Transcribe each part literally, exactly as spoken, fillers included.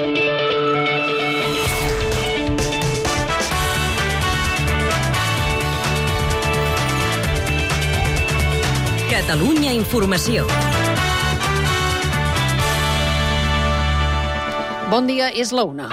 Catalunya Informació. Bon dia, és la una.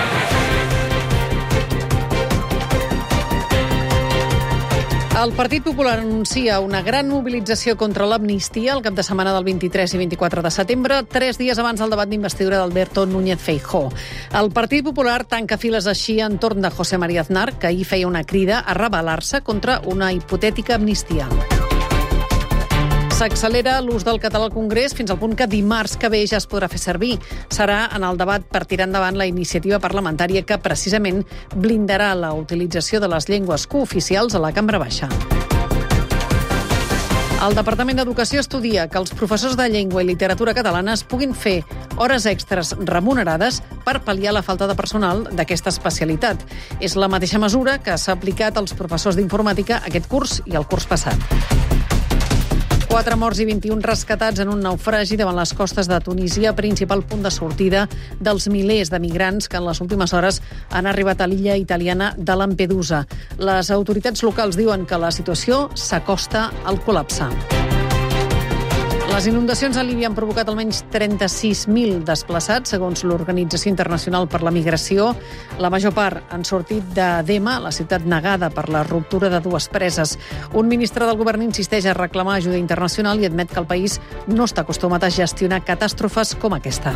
El Partit Popular anuncia una gran mobilització contra l'amnistia el cap de setmana del vint-i-tres i vint-i-quatre de setembre, tres dies abans del debat d'investidura d'Alberto Núñez Feijóo. El Partit Popular tanca files així entorn de José María Aznar, que ahir feia una crida a rebel·lar-se contra una hipotètica amnistia. S'accelera l'ús del català al Congrés fins al punt que dimarts que ve ja es podrà fer servir. Serà en el debat per tirar endavant la iniciativa parlamentària que precisament blindarà la utilització de les llengües cooficials a la Cambra Baixa. El Departament d'Educació estudia que els professors de llengua i literatura catalanes puguin fer hores extres remunerades per pal·liar la falta de personal d'aquesta especialitat. És la mateixa mesura que s'ha aplicat als professors d'informàtica aquest curs i el curs passat. Quatre morts i vint-i-un rescatats en un naufragi davant les costes de Tunísia, principal punt de sortida dels milers de migrants que en les últimes hores han arribat a l'illa italiana de Lampedusa. Les autoritats locals diuen que la situació s'acosta al col·lapse. Les inundacions a Líbia han provocat almenys trenta-sis mil desplaçats, segons l'Organització Internacional per la Migració. La major part han sortit de Dema, la ciutat negada per la ruptura de dues preses. Un ministre del govern insisteix a reclamar ajuda internacional i admet que el país no està acostumat a gestionar catàstrofes com aquesta.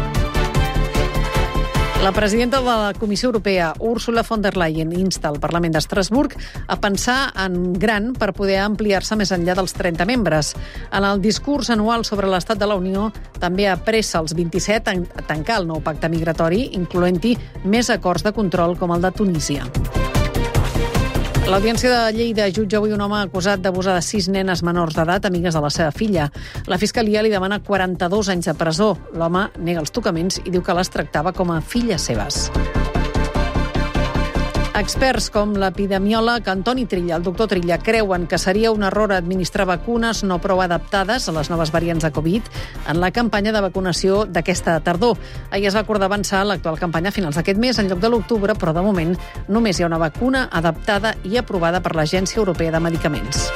La presidenta de la Comissió Europea, Ursula von der Leyen, insta el Parlament d'Estrasburg a pensar en gran per poder ampliar-se més enllà dels trenta membres. En el discurs anual sobre l'estat de la Unió també apressa els vint-i-set a tancar el nou pacte migratori, incloent-hi més acords de control com el de Tunísia. L'Audiència de Lleida jutja avui un home acusat d'abusar de sis nenes menors d'edat, amigues de la seva filla. La Fiscalia li demana quaranta-dos anys de presó. L'home nega els tocaments i diu que les tractava com a filles seves. Experts com l'epidemiòleg Antoni Trilla, el doctor Trilla, creuen que seria un error administrar vacunes no prou adaptades a les noves variants de Covid en la campanya de vacunació d'aquesta tardor. Ahir es va acordar avançar l'actual campanya a finals d'aquest mes en lloc de l'octubre, però de moment només hi ha una vacuna adaptada i aprovada per l'Agència Europea de Medicaments.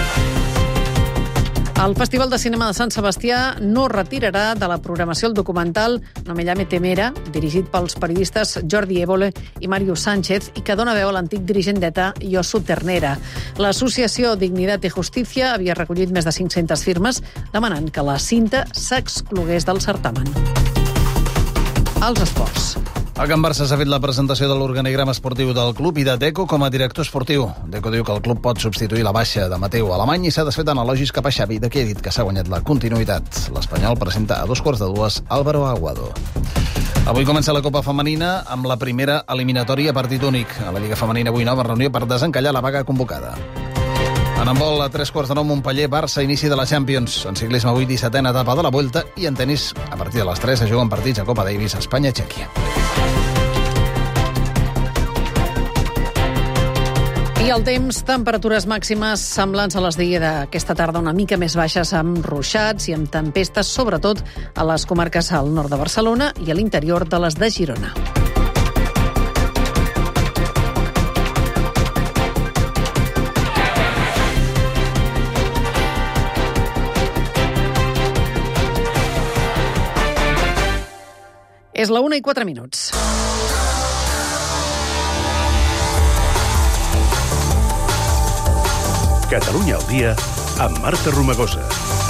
El Festival de Cinema de Sant Sebastià no retirarà de la programació el documental No me llame Temera, dirigit pels periodistes Jordi Évole i Mario Sánchez i que dona veu a l'antic dirigent d'ETA, Josu Ternera. L'associació Dignidad y Justicia havia recollit més de cinc-centes firmes demanant que la cinta s'exclogués del certamen. Els esports. A Can Barça s'ha fet la presentació de l'organigrama esportiu del club i de Deco com a director esportiu. Deco diu que el club pot substituir la baixa de Mateu Alemany i s'ha desfet en elogis cap a Xavi, de qui ha dit que s'ha guanyat la continuïtat. L'Espanyol presenta a dos quarts de dues Álvaro Aguado. Avui comença la Copa Femenina amb la primera eliminatòria a partit únic. A la Lliga Femenina avui nova reunió per desencallar la vaga convocada. En handbol, a tres quarts de nou, Montpellier-Barça, inici de la Champions. En ciclisme avui, dissetena etapa de la Vuelta. I en tenis, a partir de les tres, es juguen partits a Copa Davis, Espanya-Txèquia. I el temps, temperatures màximes semblants a les d'ahir d'aquesta tarda, una mica més baixes, amb ruixats i amb tempestes, sobretot a les comarques al nord de Barcelona i a l'interior de les de Girona. És la una i quatre minuts. Catalunya al dia amb Marta Romagosa.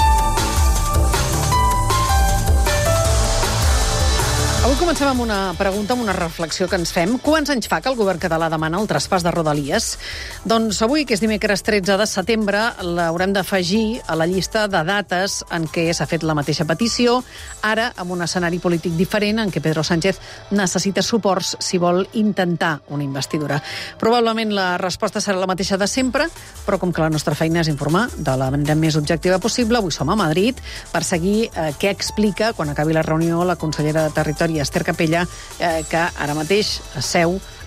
Avui comencem amb una pregunta, amb una reflexió que ens fem. Quants anys fa que el govern català demana el traspàs de Rodalies? Doncs avui, que és dimecres tretze de setembre, l'haurem d'afegir a la llista de dates en què s'ha fet la mateixa petició, ara amb un escenari polític diferent en què Pedro Sánchez necessita suports si vol intentar una investidura. Probablement la resposta serà la mateixa de sempre, però com que la nostra feina és informar de la manera més objectiva possible, avui som a Madrid per seguir eh, què explica, quan acabi la reunió, la consellera de Territori, Esther Capella, eh, que ara mateix seu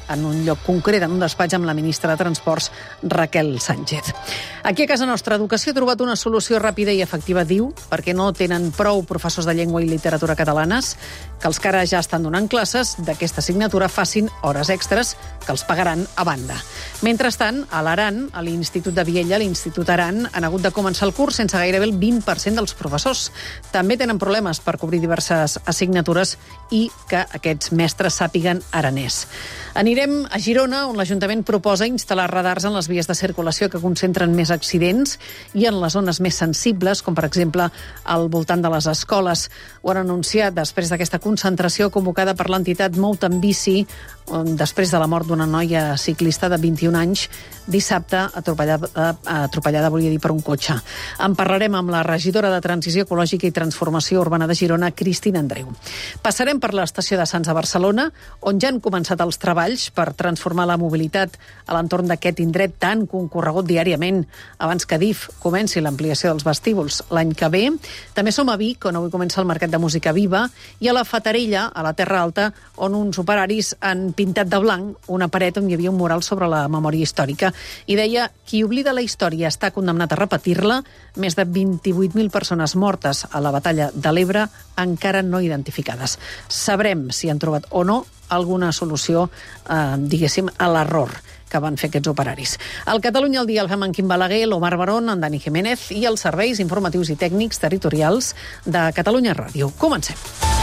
en un lloc concret, en un despatx amb la ministra de Transports, Raquel Sánchez. Aquí a casa nostra, Educació ha trobat una solució ràpida i efectiva, diu, perquè no tenen prou professors de llengua i literatura catalanes, que els que ara ja estan donant classes d'aquesta assignatura facin hores extres que els pagaran a banda. Mentrestant, a l'Aran, a l'Institut de Viella, a l'Institut Aran, han hagut de començar el curs sense gairebé el vint per cent dels professors. També tenen problemes per cobrir diverses assignatures i que aquests mestres sàpiguen aranès. Anirem a Girona, on l'Ajuntament proposa instal·lar radars en les vies de circulació que concentren més accidents i en les zones més sensibles, com per exemple al voltant de les escoles. Ho han anunciat després d'aquesta concentració convocada per l'entitat Mout en Bici, després de la mort d'una noia ciclista de vint-i-un anys, dissabte atropellada, atropellada volia dir, per un cotxe. En parlarem amb la regidora de Transició Ecològica i Transformació Urbana de Girona, Cristina Andreu. Passarem per l'estació de Sants a Barcelona, on ja han començat els treballs per transformar la mobilitat a l'entorn d'aquest indret tan concorregut diàriament abans que D I F comenci l'ampliació dels vestíbuls l'any que ve. També som a Vic, on avui comença el Mercat de Música Viva, i a la Fatarella, a la Terra Alta, on uns operaris han pintat de blanc una paret on hi havia un mural sobre la memòria històrica. I deia, qui oblida la història està condemnat a repetir-la. Més de vint-i-vuit mil persones mortes a la batalla de l'Ebre encara no identificades. Sabrem si han trobat o no alguna solució, eh, diguéssim, a l'error que van fer aquests operaris. Al Catalunya al dia el fem en Quim Balaguer, l'Omar Barón, en Dani Jiménez i els serveis informatius i tècnics territorials de Catalunya Ràdio. Comencem.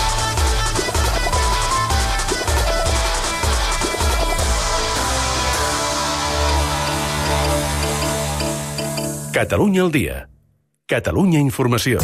Catalunya al dia. Catalunya Informació.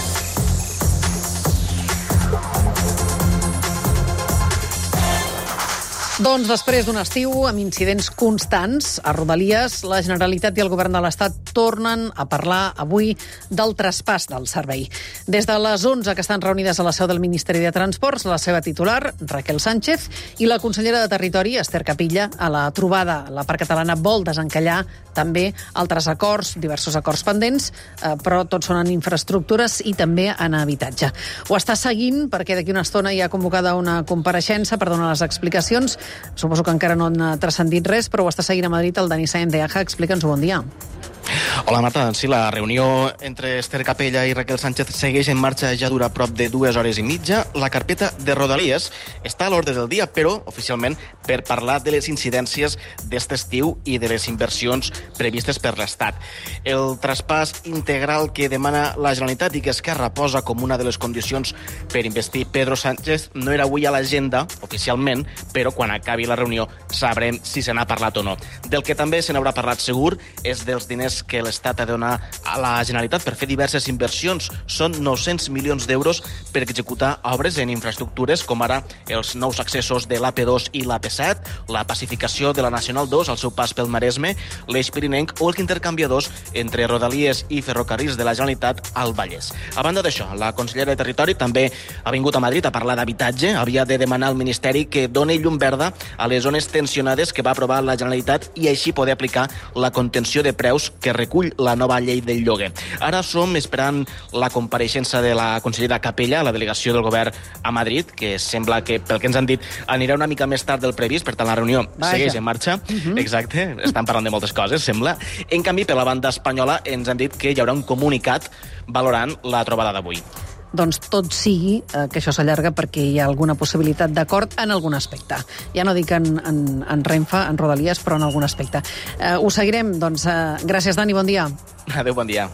Doncs després d'un estiu amb incidents constants a Rodalies, la Generalitat i el Govern de l'Estat tornen a parlar avui del traspàs del servei. Des de les onze que estan reunides a la seu del Ministeri de Transports, la seva titular, Raquel Sánchez, i la consellera de Territori, Esther Capilla, a la trobada. La part catalana vol desencallar també altres acords, diversos acords pendents, eh, però tots són en infraestructures i també en habitatge. Ho està seguint perquè d'aquí una estona hi ha convocada una compareixença per donar les explicacions. Suposo que encara no han transcendit res, però ho està seguint a Madrid el Dani Sáenz de Aja. Explica'ns, bon dia. Hola, Marta. Sí, la reunió entre Esther Capella i Raquel Sánchez segueix en marxa, ja dura prop de dues hores i mitja. La carpeta de Rodalies està a l'ordre del dia, però oficialment per parlar de les incidències d'este estiu i de les inversions previstes per l'Estat. El traspàs integral que demana la Generalitat i que Esquerra posa com una de les condicions per investir Pedro Sánchez no era avui a l'agenda, oficialment, però quan acabi la reunió sabrem si se n'ha parlat o no. Del que també se n'haurà parlat segur és dels diners que l'Estat ha de donar a la Generalitat per fer diverses inversions. Són nou-cents milions d'euros per executar obres en infraestructures, com ara els nous accessos de l'A P dos i l'A P set, la pacificació de la Nacional dos al seu pas pel Maresme, l'Eix Pirinenc o els intercanviadors entre Rodalies i ferrocarrils de la Generalitat al Vallès. A banda d'això, la consellera de Territori també ha vingut a Madrid a parlar d'habitatge. Havia de demanar al Ministeri que doni llum verda a les zones tensionades que va aprovar la Generalitat i així poder aplicar la contenció de preus que recull la nova llei del lloguer. Ara som esperant la compareixença de la consellera Capella a la delegació del govern a Madrid, que sembla que, pel que ens han dit, anirà una mica més tard del previst, per tant la reunió Vaja. segueix en marxa. Uh-huh. Exacte, estan parlant de moltes coses, sembla. En canvi, per la banda espanyola ens han dit que hi haurà un comunicat valorant la trobada d'avui. Doncs tot sigui eh, que això s'allarga perquè hi ha alguna possibilitat d'acord en algun aspecte. Ja no dic en, en, en Renfe, en Rodalies, però en algun aspecte. Eh, ho seguirem, doncs. Eh, gràcies, Dani, bon dia. Adéu, bon dia.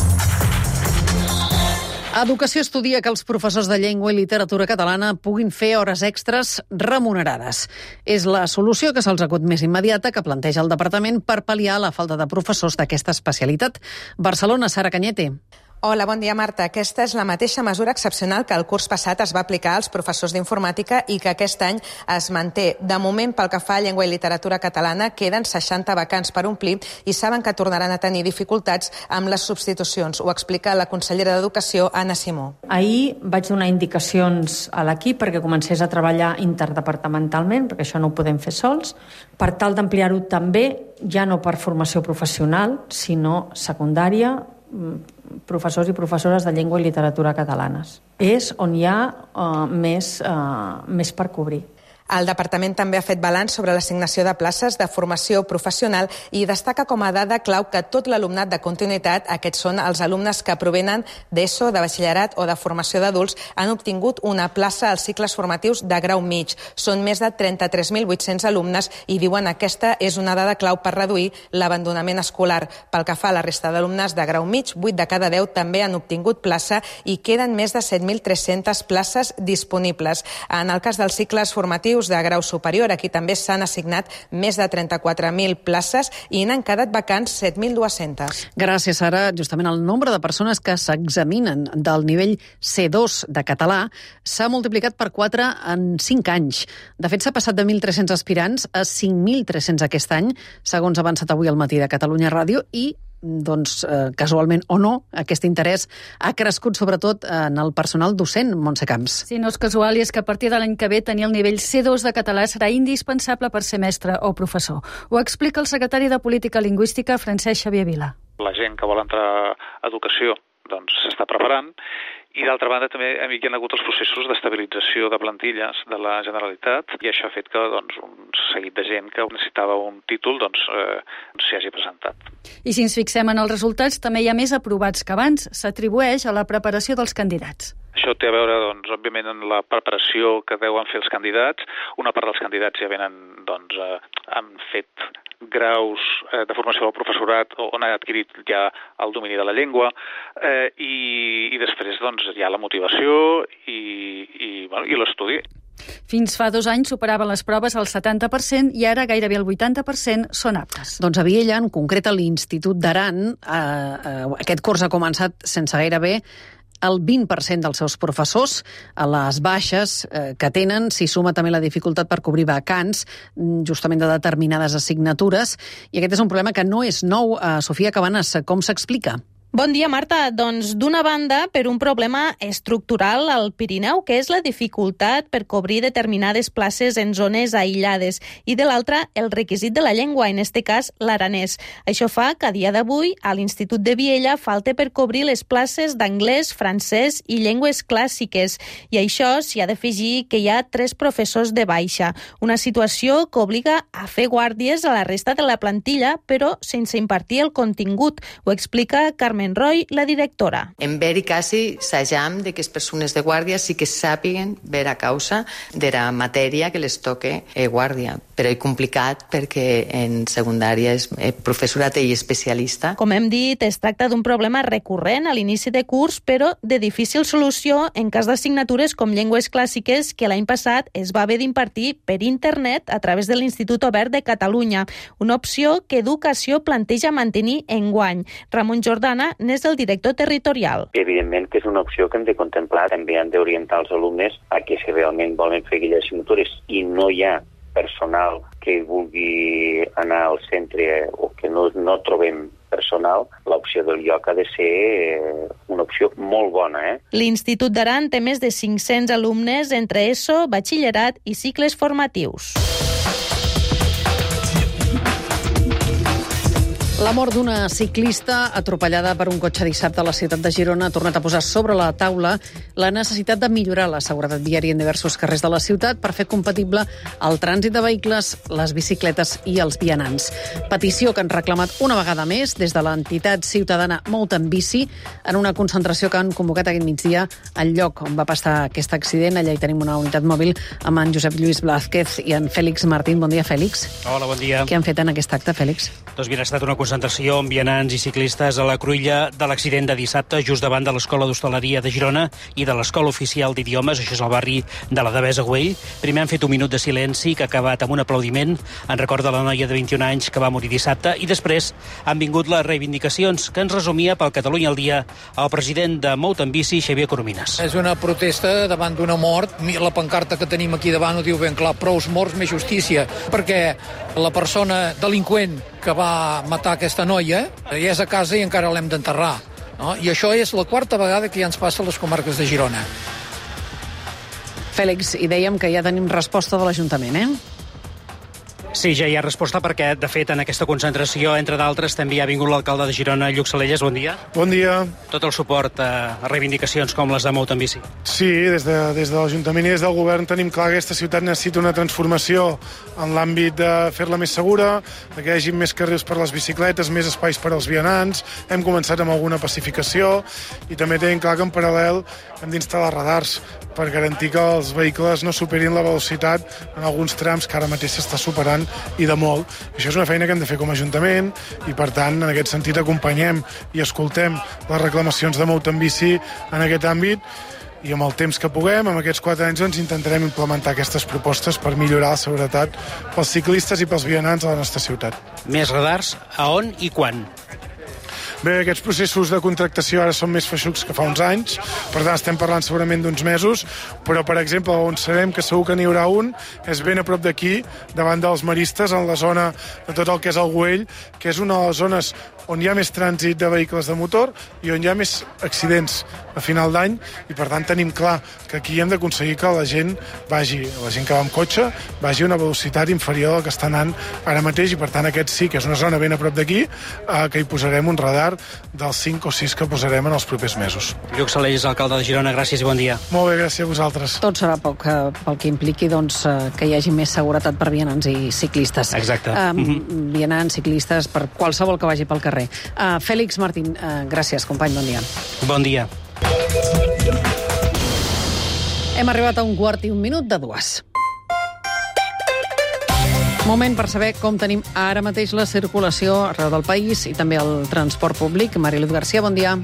Educació estudia que els professors de llengua i literatura catalana puguin fer hores extres remunerades. És la solució que se'ls acut més immediata que planteja el departament per pal·liar la falta de professors d'aquesta especialitat. Barcelona, Sara Cañete. Hola, bon dia, Marta. Aquesta és la mateixa mesura excepcional que el curs passat es va aplicar als professors d'informàtica i que aquest any es manté. De moment, pel que fa a llengua i literatura catalana, queden seixanta vacants per omplir i saben que tornaran a tenir dificultats amb les substitucions. Ho explica la consellera d'Educació, Anna Simó. Ahir vaig donar indicacions a l'equip perquè comencés a treballar interdepartamentalment, perquè això no ho podem fer sols, per tal d'ampliar-ho també, ja no per formació professional, sinó secundària, professors i professores de llengua i literatura catalanes. És on hi ha uh, més, uh, més per cobrir. El departament també ha fet balanç sobre l'assignació de places de formació professional i destaca com a dada clau que tot l'alumnat de continuïtat, aquests són els alumnes que provenen d'ESO, de batxillerat o de formació d'adults, han obtingut una plaça als cicles formatius de grau mig. Són més de trenta-tres mil vuit-cents alumnes i diuen que aquesta és una dada clau per reduir l'abandonament escolar. Pel que fa a la resta d'alumnes de grau mig, vuit de cada deu també han obtingut plaça i queden més de set mil tres-centes places disponibles. En el cas dels cicles formatius de grau superior, aquí també s'han assignat més de trenta-quatre mil places i n'han quedat vacants set mil dues-centes. Gràcies, Sara. Justament el nombre de persones que s'examinen del nivell C dos de català s'ha multiplicat per quatre en cinc anys. De fet, s'ha passat de mil tres-cents aspirants a cinc mil tres-cents aquest any, segons ha avançat avui al matí de Catalunya Ràdio, i doncs, eh, casualment o no, aquest interès ha crescut sobretot en el personal docent, Montse Camps. Sí, no és casual, i és que a partir de l'any que ve tenir el nivell C dos de català serà indispensable per ser mestre o professor. Ho explica el secretari de Política Lingüística, Francesc Xavier Vila. La gent que vol entrar a educació doncs s'està preparant, i d'altra banda també hi ha hagut els processos d'estabilització de plantilles de la Generalitat, i això ha fet que doncs, un seguit de gent que necessitava un títol doncs, eh, s'hi hagi presentat. I si ens fixem en els resultats, també hi ha més aprovats que abans. S'atribueix a la preparació dels candidats. Això té a veure, doncs, òbviament, amb la preparació que deuen fer els candidats. Una part dels candidats ja venen, doncs, eh, han fet graus eh, de formació del professorat on ha adquirit ja el domini de la llengua, eh, i, i després doncs, hi ha la motivació i, i, bueno, i l'estudi. Fins fa dos anys superaven les proves al setanta per cent i ara gairebé el vuitanta per cent són aptes. Doncs a Viella, en concret a l'Institut d'Aran, eh, eh, aquest curs ha començat sense gairebé el vint per cent dels seus professors a les baixes eh, que tenen, s'hi suma també la dificultat per cobrir vacants justament de determinades assignatures, i aquest és un problema que no és nou. Eh, Sofia Cabanes, com s'explica? Bon dia, Marta. Doncs, d'una banda, per un problema estructural al Pirineu, que és la dificultat per cobrir determinades places en zones aïllades, i de l'altra, el requisit de la llengua, en este cas, l'aranès. Això fa que a dia d'avui a l'Institut de Viella falte per cobrir les places d'anglès, francès i llengües clàssiques, i això s'hi ha d'afegir que hi ha tres professors de baixa, una situació que obliga a fer guàrdies a la resta de la plantilla, però sense impartir el contingut. Ho explica Carmen Roy, la directora. En veri quasi s'ajam de que les persones de guàrdia sí que sàpiguen ver a causa de la matèria que les toque eh, guàrdia, però és complicat perquè en secundària és eh, professorat i especialista. Com hem dit, es tracta d'un problema recurrent a l'inici de curs, però de difícil solució en cas d'assignatures com llengües clàssiques, que l'any passat es va haver d'impartir per internet a través de l'Institut Obert de Catalunya, una opció que Educació planteja mantenir enguany. Ramon Jordana n'és el director territorial. Evidentment que és una opció que hem de contemplar. També han d'orientar els alumnes a que si realment volen fer aquelles assignatures i no hi ha personal que vulgui anar al centre o que no, no trobem personal, l'opció del lloc ha de ser eh, una opció molt bona. Eh? L'Institut d'Aran té més de cinc-cents alumnes entre ESO, batxillerat i cicles formatius. La mort d'una ciclista atropellada per un cotxe dissabte a la ciutat de Girona ha tornat a posar sobre la taula la necessitat de millorar la seguretat viària en diversos carrers de la ciutat per fer compatible el trànsit de vehicles, les bicicletes i els vianants. Petició que han reclamat una vegada més des de l'entitat ciutadana Mout en Bici en una concentració que han convocat aquest migdia al lloc on va passar aquest accident. Allà hi tenim una unitat mòbil amb en Josep Lluís Blázquez i en Fèlix Martín. Bon dia, Fèlix. Hola, bon dia. Què han fet en aquest acte, Fèlix? Doncs bien, ha estat una concentració amb vianants i ciclistes a la cruïlla de l'accident de dissabte, just davant de l'Escola d'Hostaleria de Girona i de l'Escola Oficial d'Idiomes, això és el barri de la Devesa Güell. Primer han fet un minut de silenci que ha acabat amb un aplaudiment en record de la noia de vint-i-un anys que va morir dissabte, i després han vingut les reivindicacions que ens resumia pel Catalunya al dia el president de Mout en Bici, Xavier Coromines. És una protesta davant d'una mort. La pancarta que tenim aquí davant ho diu ben clar: prous morts, més justícia, perquè la persona delinqüent que va matar aquesta noia i és a casa i encara l'hem d'enterrar, no? I això és la quarta vegada que ja ens passa a les comarques de Girona. Fèlix, i dèiem que ja tenim resposta de l'Ajuntament, eh? Sí, ja hi ha resposta perquè, de fet, en aquesta concentració, entre d'altres, també hi ha vingut l'alcalde de Girona, Lluc Salelles. Bon dia. Bon dia. Tot el suport a reivindicacions com les de Mout en Bici. Sí, des de, des de l'Ajuntament i des del Govern tenim clar que aquesta ciutat necessita una transformació en l'àmbit de fer-la més segura, que hi hagi més carrils per les bicicletes, més espais per als vianants. Hem començat amb alguna pacificació i també tenim clar que en paral·lel hem d'instal·lar radars per garantir que els vehicles no superin la velocitat en alguns trams que ara mateix s'està superant i de molt. Això és una feina que hem de fer com a Ajuntament i, per tant, en aquest sentit acompanyem i escoltem les reclamacions de Mout en Bici en aquest àmbit i amb el temps que puguem, amb aquests quatre anys, doncs intentarem implementar aquestes propostes per millorar la seguretat pels ciclistes i pels vianants a la nostra ciutat. Més radars, a on i quan? Bé, aquests processos de contractació ara són més feixucs que fa uns anys, per tant estem parlant segurament d'uns mesos, però per exemple on sabem que segur que n'hi haurà un és ben a prop d'aquí, davant dels maristes, en la zona de tot el que és el Güell, que és una de les zones on hi ha més trànsit de vehicles de motor i on hi ha més accidents a final d'any, i per tant tenim clar que aquí hem d'aconseguir que la gent vagi, la gent que va amb cotxe, vagi a una velocitat inferior al que està anant ara mateix, i per tant aquest sí que és una zona ben a prop d'aquí, eh, que hi posarem un radar dels cinc o sis que posarem en els propers mesos. Lluc Salelles, alcalde de Girona, gràcies i bon dia. Molt bé, gràcies a vosaltres. Tot serà poc, eh, pel que impliqui doncs, eh, que hi hagi més seguretat per vianants i ciclistes. Exacte. Eh, Mm-hmm. Vianants, ciclistes, per qualsevol que vagi pel carrer. Eh, Fèlix Martín, eh, gràcies, company, bon dia. Bon dia. Hem arribat a un quart i un minut de dues. Moment per saber com tenim ara mateix la circulació arreu del país i també el transport públic. Mariluz García, bon dia.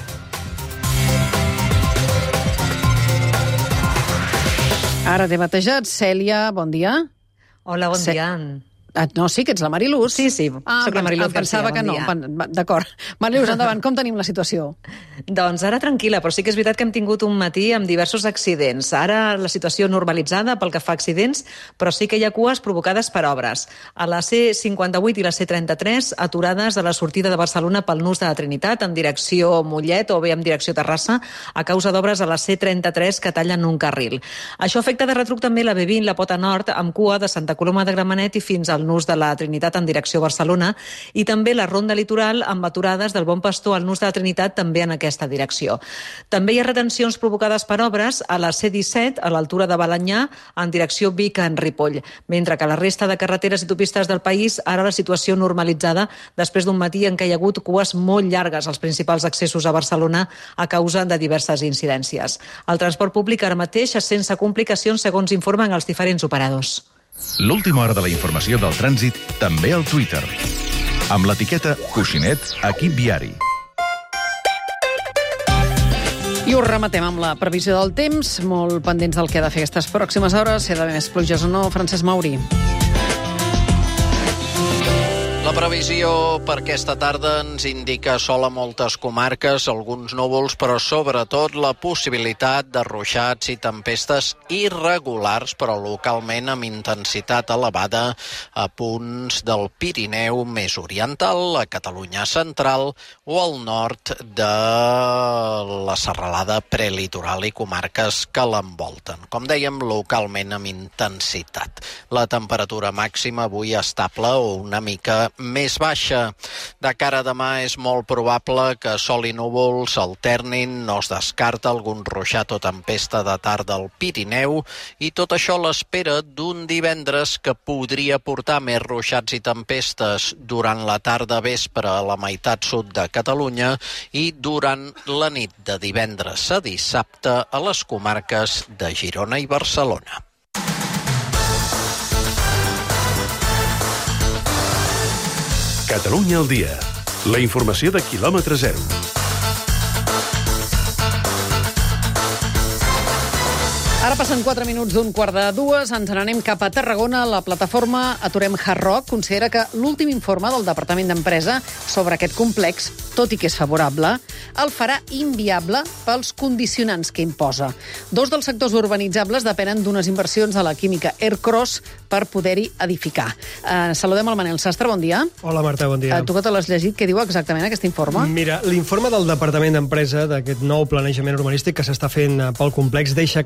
Ara t'he batejat. Cèlia, bon dia. Hola, bon Ce- dia. Ah, no, sí, que ets la Mariluz. Sí, sí, ah, soc la Mariluz em pensava García, que bon no. dia. Pan- va- D'acord. Mariluz, endavant, com tenim la situació? Doncs ara tranquil·la, però sí que és veritat que hem tingut un matí amb diversos accidents. Ara la situació normalitzada pel que fa a accidents, però sí que hi ha cues provocades per obres. A la C cinquanta-vuit i la C trenta-tres, aturades a la sortida de Barcelona pel nus de la Trinitat en direcció Mollet o bé en direcció Terrassa, a causa d'obres a la C trenta-tres que tallen un carril. Això afecta de retruc també la B vint, la Pota Nord, amb cua de Santa Coloma de Gramenet i fins al nus de la Trinitat en direcció Barcelona, i també la Ronda Litoral amb aturades del Bon Pastor al nus de la Trinitat també en aquesta direcció. També hi ha retencions provocades per obres a la C disset a l'altura de Balanyà en direcció Vic en Ripoll, mentre que a la resta de carreteres i autopistes del país ara la situació normalitzada després d'un matí en què hi ha hagut cues molt llargues als principals accessos a Barcelona a causa de diverses incidències. El transport públic ara mateix és sense complicacions segons informen els diferents operadors. L'última hora de la informació del trànsit també al Twitter. Amb l'etiqueta Coixinet Equip Viari. I ho rematem amb la previsió del temps, molt pendents del que ha de fer aquestes pròximes hores, si ha d'haver més pluges o no. Francesc Mauri. La previsió per aquesta tarda ens indica sol a moltes comarques, alguns núvols, però sobretot la possibilitat de ruixats i tempestes irregulars, però localment amb intensitat elevada a punts del Pirineu més oriental, la Catalunya central o al nord de la serralada prelitoral i comarques que l'envolten. Com dèiem, localment amb intensitat. La temperatura màxima avui estable o una mica més baixa. De cara a demà és molt probable que sol i núvols alternin, no es descarta algun ruixat o tempesta de tarda al Pirineu i tot això a l'espera d'un divendres que podria portar més ruixats i tempestes durant la tarda vespre a la meitat sud de Catalunya i durant la nit de divendres a dissabte a les comarques de Girona i Barcelona. Catalunya al dia. La informació de quilòmetre zero. Ara passen quatre minuts d'un quart de dues, ens n'anem cap a Tarragona. La plataforma Aturem Hard Rock considera que l'últim informe del Departament d'Empresa sobre aquest complex, tot i que és favorable, el farà inviable pels condicionants que imposa. Dos dels sectors urbanitzables depenen d'unes inversions de la química Aircross per poder-hi edificar. Uh, saludem el Manel Sastre, bon dia. Hola, Marta, bon dia. Uh, tu que te l'has llegit, què diu exactament aquest informe? Mira, l'informe del Departament d'Empresa d'aquest nou planejament urbanístic que s'està fent pel complex deixa clar que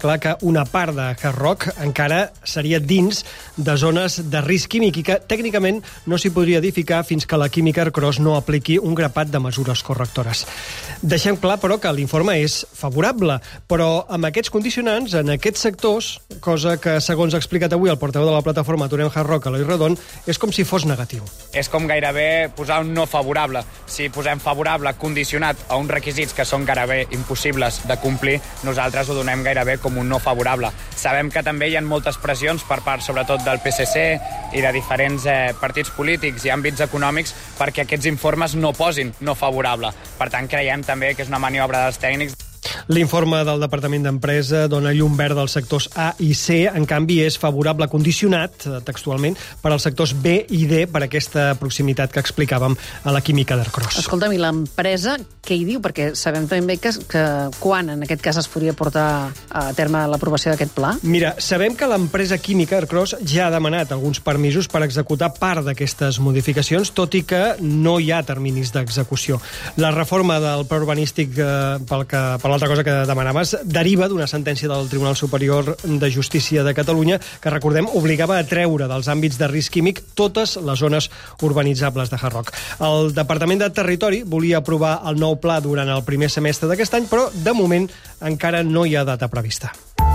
una part de Hard Rock encara seria dins de zones de risc químic i que tècnicament no s'hi podria edificar fins que la Química Ercros no apliqui un grapat de mesures correctores. Deixem clar, però, que l'informe és favorable, però amb aquests condicionants, en aquests sectors, cosa que, segons ha explicat avui el portaveu de la plataforma Aturem Hard Rock, Eloi Redon, és com si fos negatiu. És com gairebé posar un no favorable. Si posem favorable condicionat a uns requisits que són gairebé impossibles de complir, nosaltres ho donem gairebé com un no favorable. Sabem que també hi ha moltes pressions per part, sobretot, del P S C i de diferents eh, partits polítics i àmbits econòmics perquè aquests informes no posin no favorable. Per tant, creiem també que és una maniobra dels tècnics. L'informe del Departament d'Empresa dona llum verd als sectors A i C, en canvi és favorable condicionat, textualment, per als sectors B i D per aquesta proximitat que explicàvem a la Química d'Ercros. Escolta'm, i l'empresa què hi diu? Perquè sabem també que, que quan en aquest cas es podria portar a terme l'aprovació d'aquest pla? Mira, sabem que l'empresa Química Ercros ja ha demanat alguns permisos per executar part d'aquestes modificacions, tot i que no hi ha terminis d'execució. La reforma del pla urbanístic eh, pel que per l'altra cosa que demanaves, deriva d'una sentència del Tribunal Superior de Justícia de Catalunya que, recordem, obligava a treure dels àmbits de risc químic totes les zones urbanitzables de Hard Rock. El Departament de Territori volia aprovar el nou pla durant el primer semestre d'aquest any, però, de moment, encara no hi ha data prevista.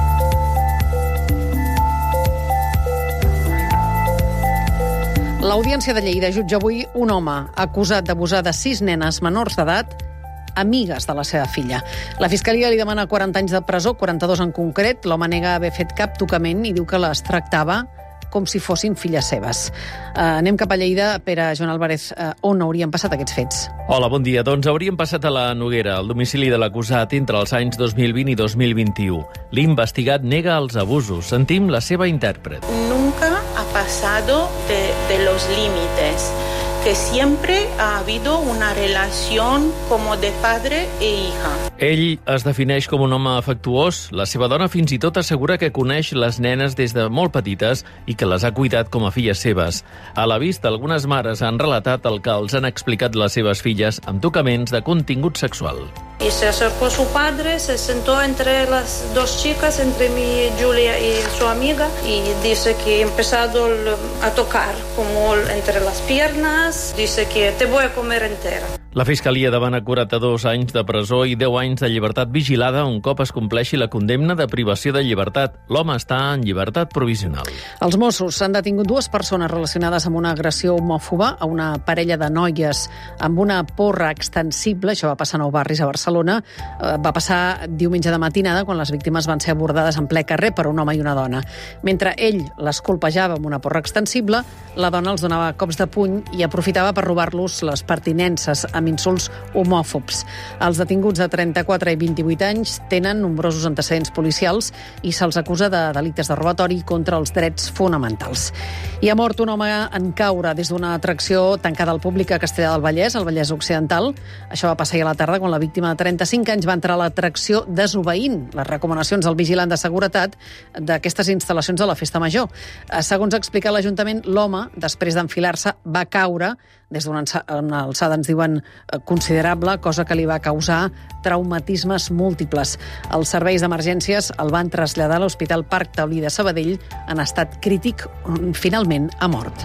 L'Audiència de Lleida jutja avui un home acusat d'abusar de sis nenes menors d'edat amigues de la seva filla. La Fiscalia li demana quaranta anys de presó, quaranta-dos en concret. L'home nega haver fet cap tocament i diu que les tractava com si fossin filles seves. Uh, anem cap a Lleida. Pere Joan Álvarez, uh, on haurien passat aquests fets? Hola, bon dia. Doncs haurien passat a la Noguera, al domicili de l'acusat entre els anys dos mil vint i dos mil vint-i-u. L'investigat nega els abusos. Sentim la seva intèrpret. Nunca ha pasado de, de los límites. Que siempre ha habido una relación como de padre e hija. Ell es defineix com un home afectuós. La seva dona fins i tot assegura que coneix les nenes des de molt petites i que les ha cuidat com a filles seves. A la vista, algunes mares han relatat el que els han explicat les seves filles amb tocaments de contingut sexual. Y se acercó su padre, se sentó entre las dos chicas, entre mi Julia y su amiga, y dice que ha empezado a tocar como entre las piernas, dice que te voy a comer entera. La Fiscalia demana quaranta-dos anys de presó i deu anys de llibertat vigilada un cop es compleixi la condemna de privació de llibertat. L'home està en llibertat provisional. Els Mossos han detingut dues persones relacionades amb una agressió homòfoba a una parella de noies amb una porra extensible. Això va passar a Nou Barris, a Barcelona. Va passar diumenge de matinada, quan les víctimes van ser abordades en ple carrer per un home i una dona. Mentre ell les colpejava amb una porra extensible, la dona els donava cops de puny i aprofitava per robar-los les pertinences amb insults homòfobs. Els detinguts de trenta-quatre i vint-i-vuit anys tenen nombrosos antecedents policials i se'ls acusa de delictes de robatori contra els drets fonamentals. I ha mort un home en caure des d'una atracció tancada al públic a Castellar del Vallès, al Vallès Occidental. Això va passar ahir a la tarda quan la víctima de trenta-cinc anys va entrar a l'atracció desobeint les recomanacions del vigilant de seguretat d'aquestes instal·lacions de la Festa Major. Segons ha explicat l'Ajuntament, l'home, després d'enfilar-se, va caure des d'una alçada, ens diuen, considerable, cosa que li va causar traumatismes múltiples. Els serveis d'emergències el van traslladar a l'Hospital Parc Taulí de Sabadell en estat crític, on finalment ha mort.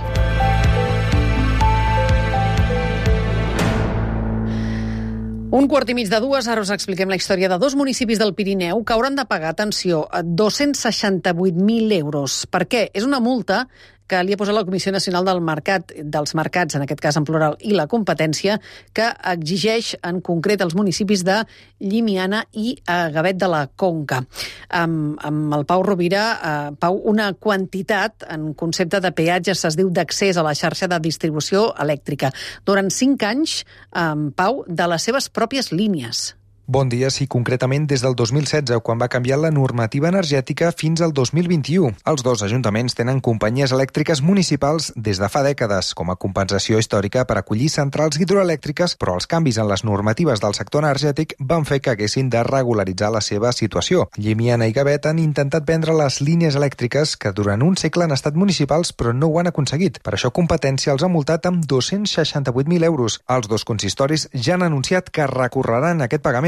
Un quart i mig de dues, ara us expliquem la història de dos municipis del Pirineu que hauran de pagar, atenció, dos-cents seixanta-vuit mil euros. Per què? És una multa que li ha posat la Comissió Nacional del Mercat, dels Mercats, en aquest cas en plural, i la competència, que exigeix en concret els municipis de Llimiana i Gavet de la Conca. Amb, amb el Pau Rovira, eh, Pau, una quantitat en concepte de peatges, es diu d'accés a la xarxa de distribució elèctrica. Durant cinc anys, eh, Pau, de les seves pròpies línies. Bon dia, sí, concretament des del dos mil setze, quan va canviar la normativa energètica, fins al dos mil vint-i-u. Els dos ajuntaments tenen companyies elèctriques municipals des de fa dècades, com a compensació històrica per acollir centrals hidroelèctriques, però els canvis en les normatives del sector energètic van fer que haguessin de regularitzar la seva situació. Llimiana i Gavet han intentat vendre les línies elèctriques que durant un segle han estat municipals, però no ho han aconseguit. Per això Competència els ha multat amb dos-cents seixanta-vuit mil euros. Els dos consistoris ja han anunciat que recorreran aquest pagament.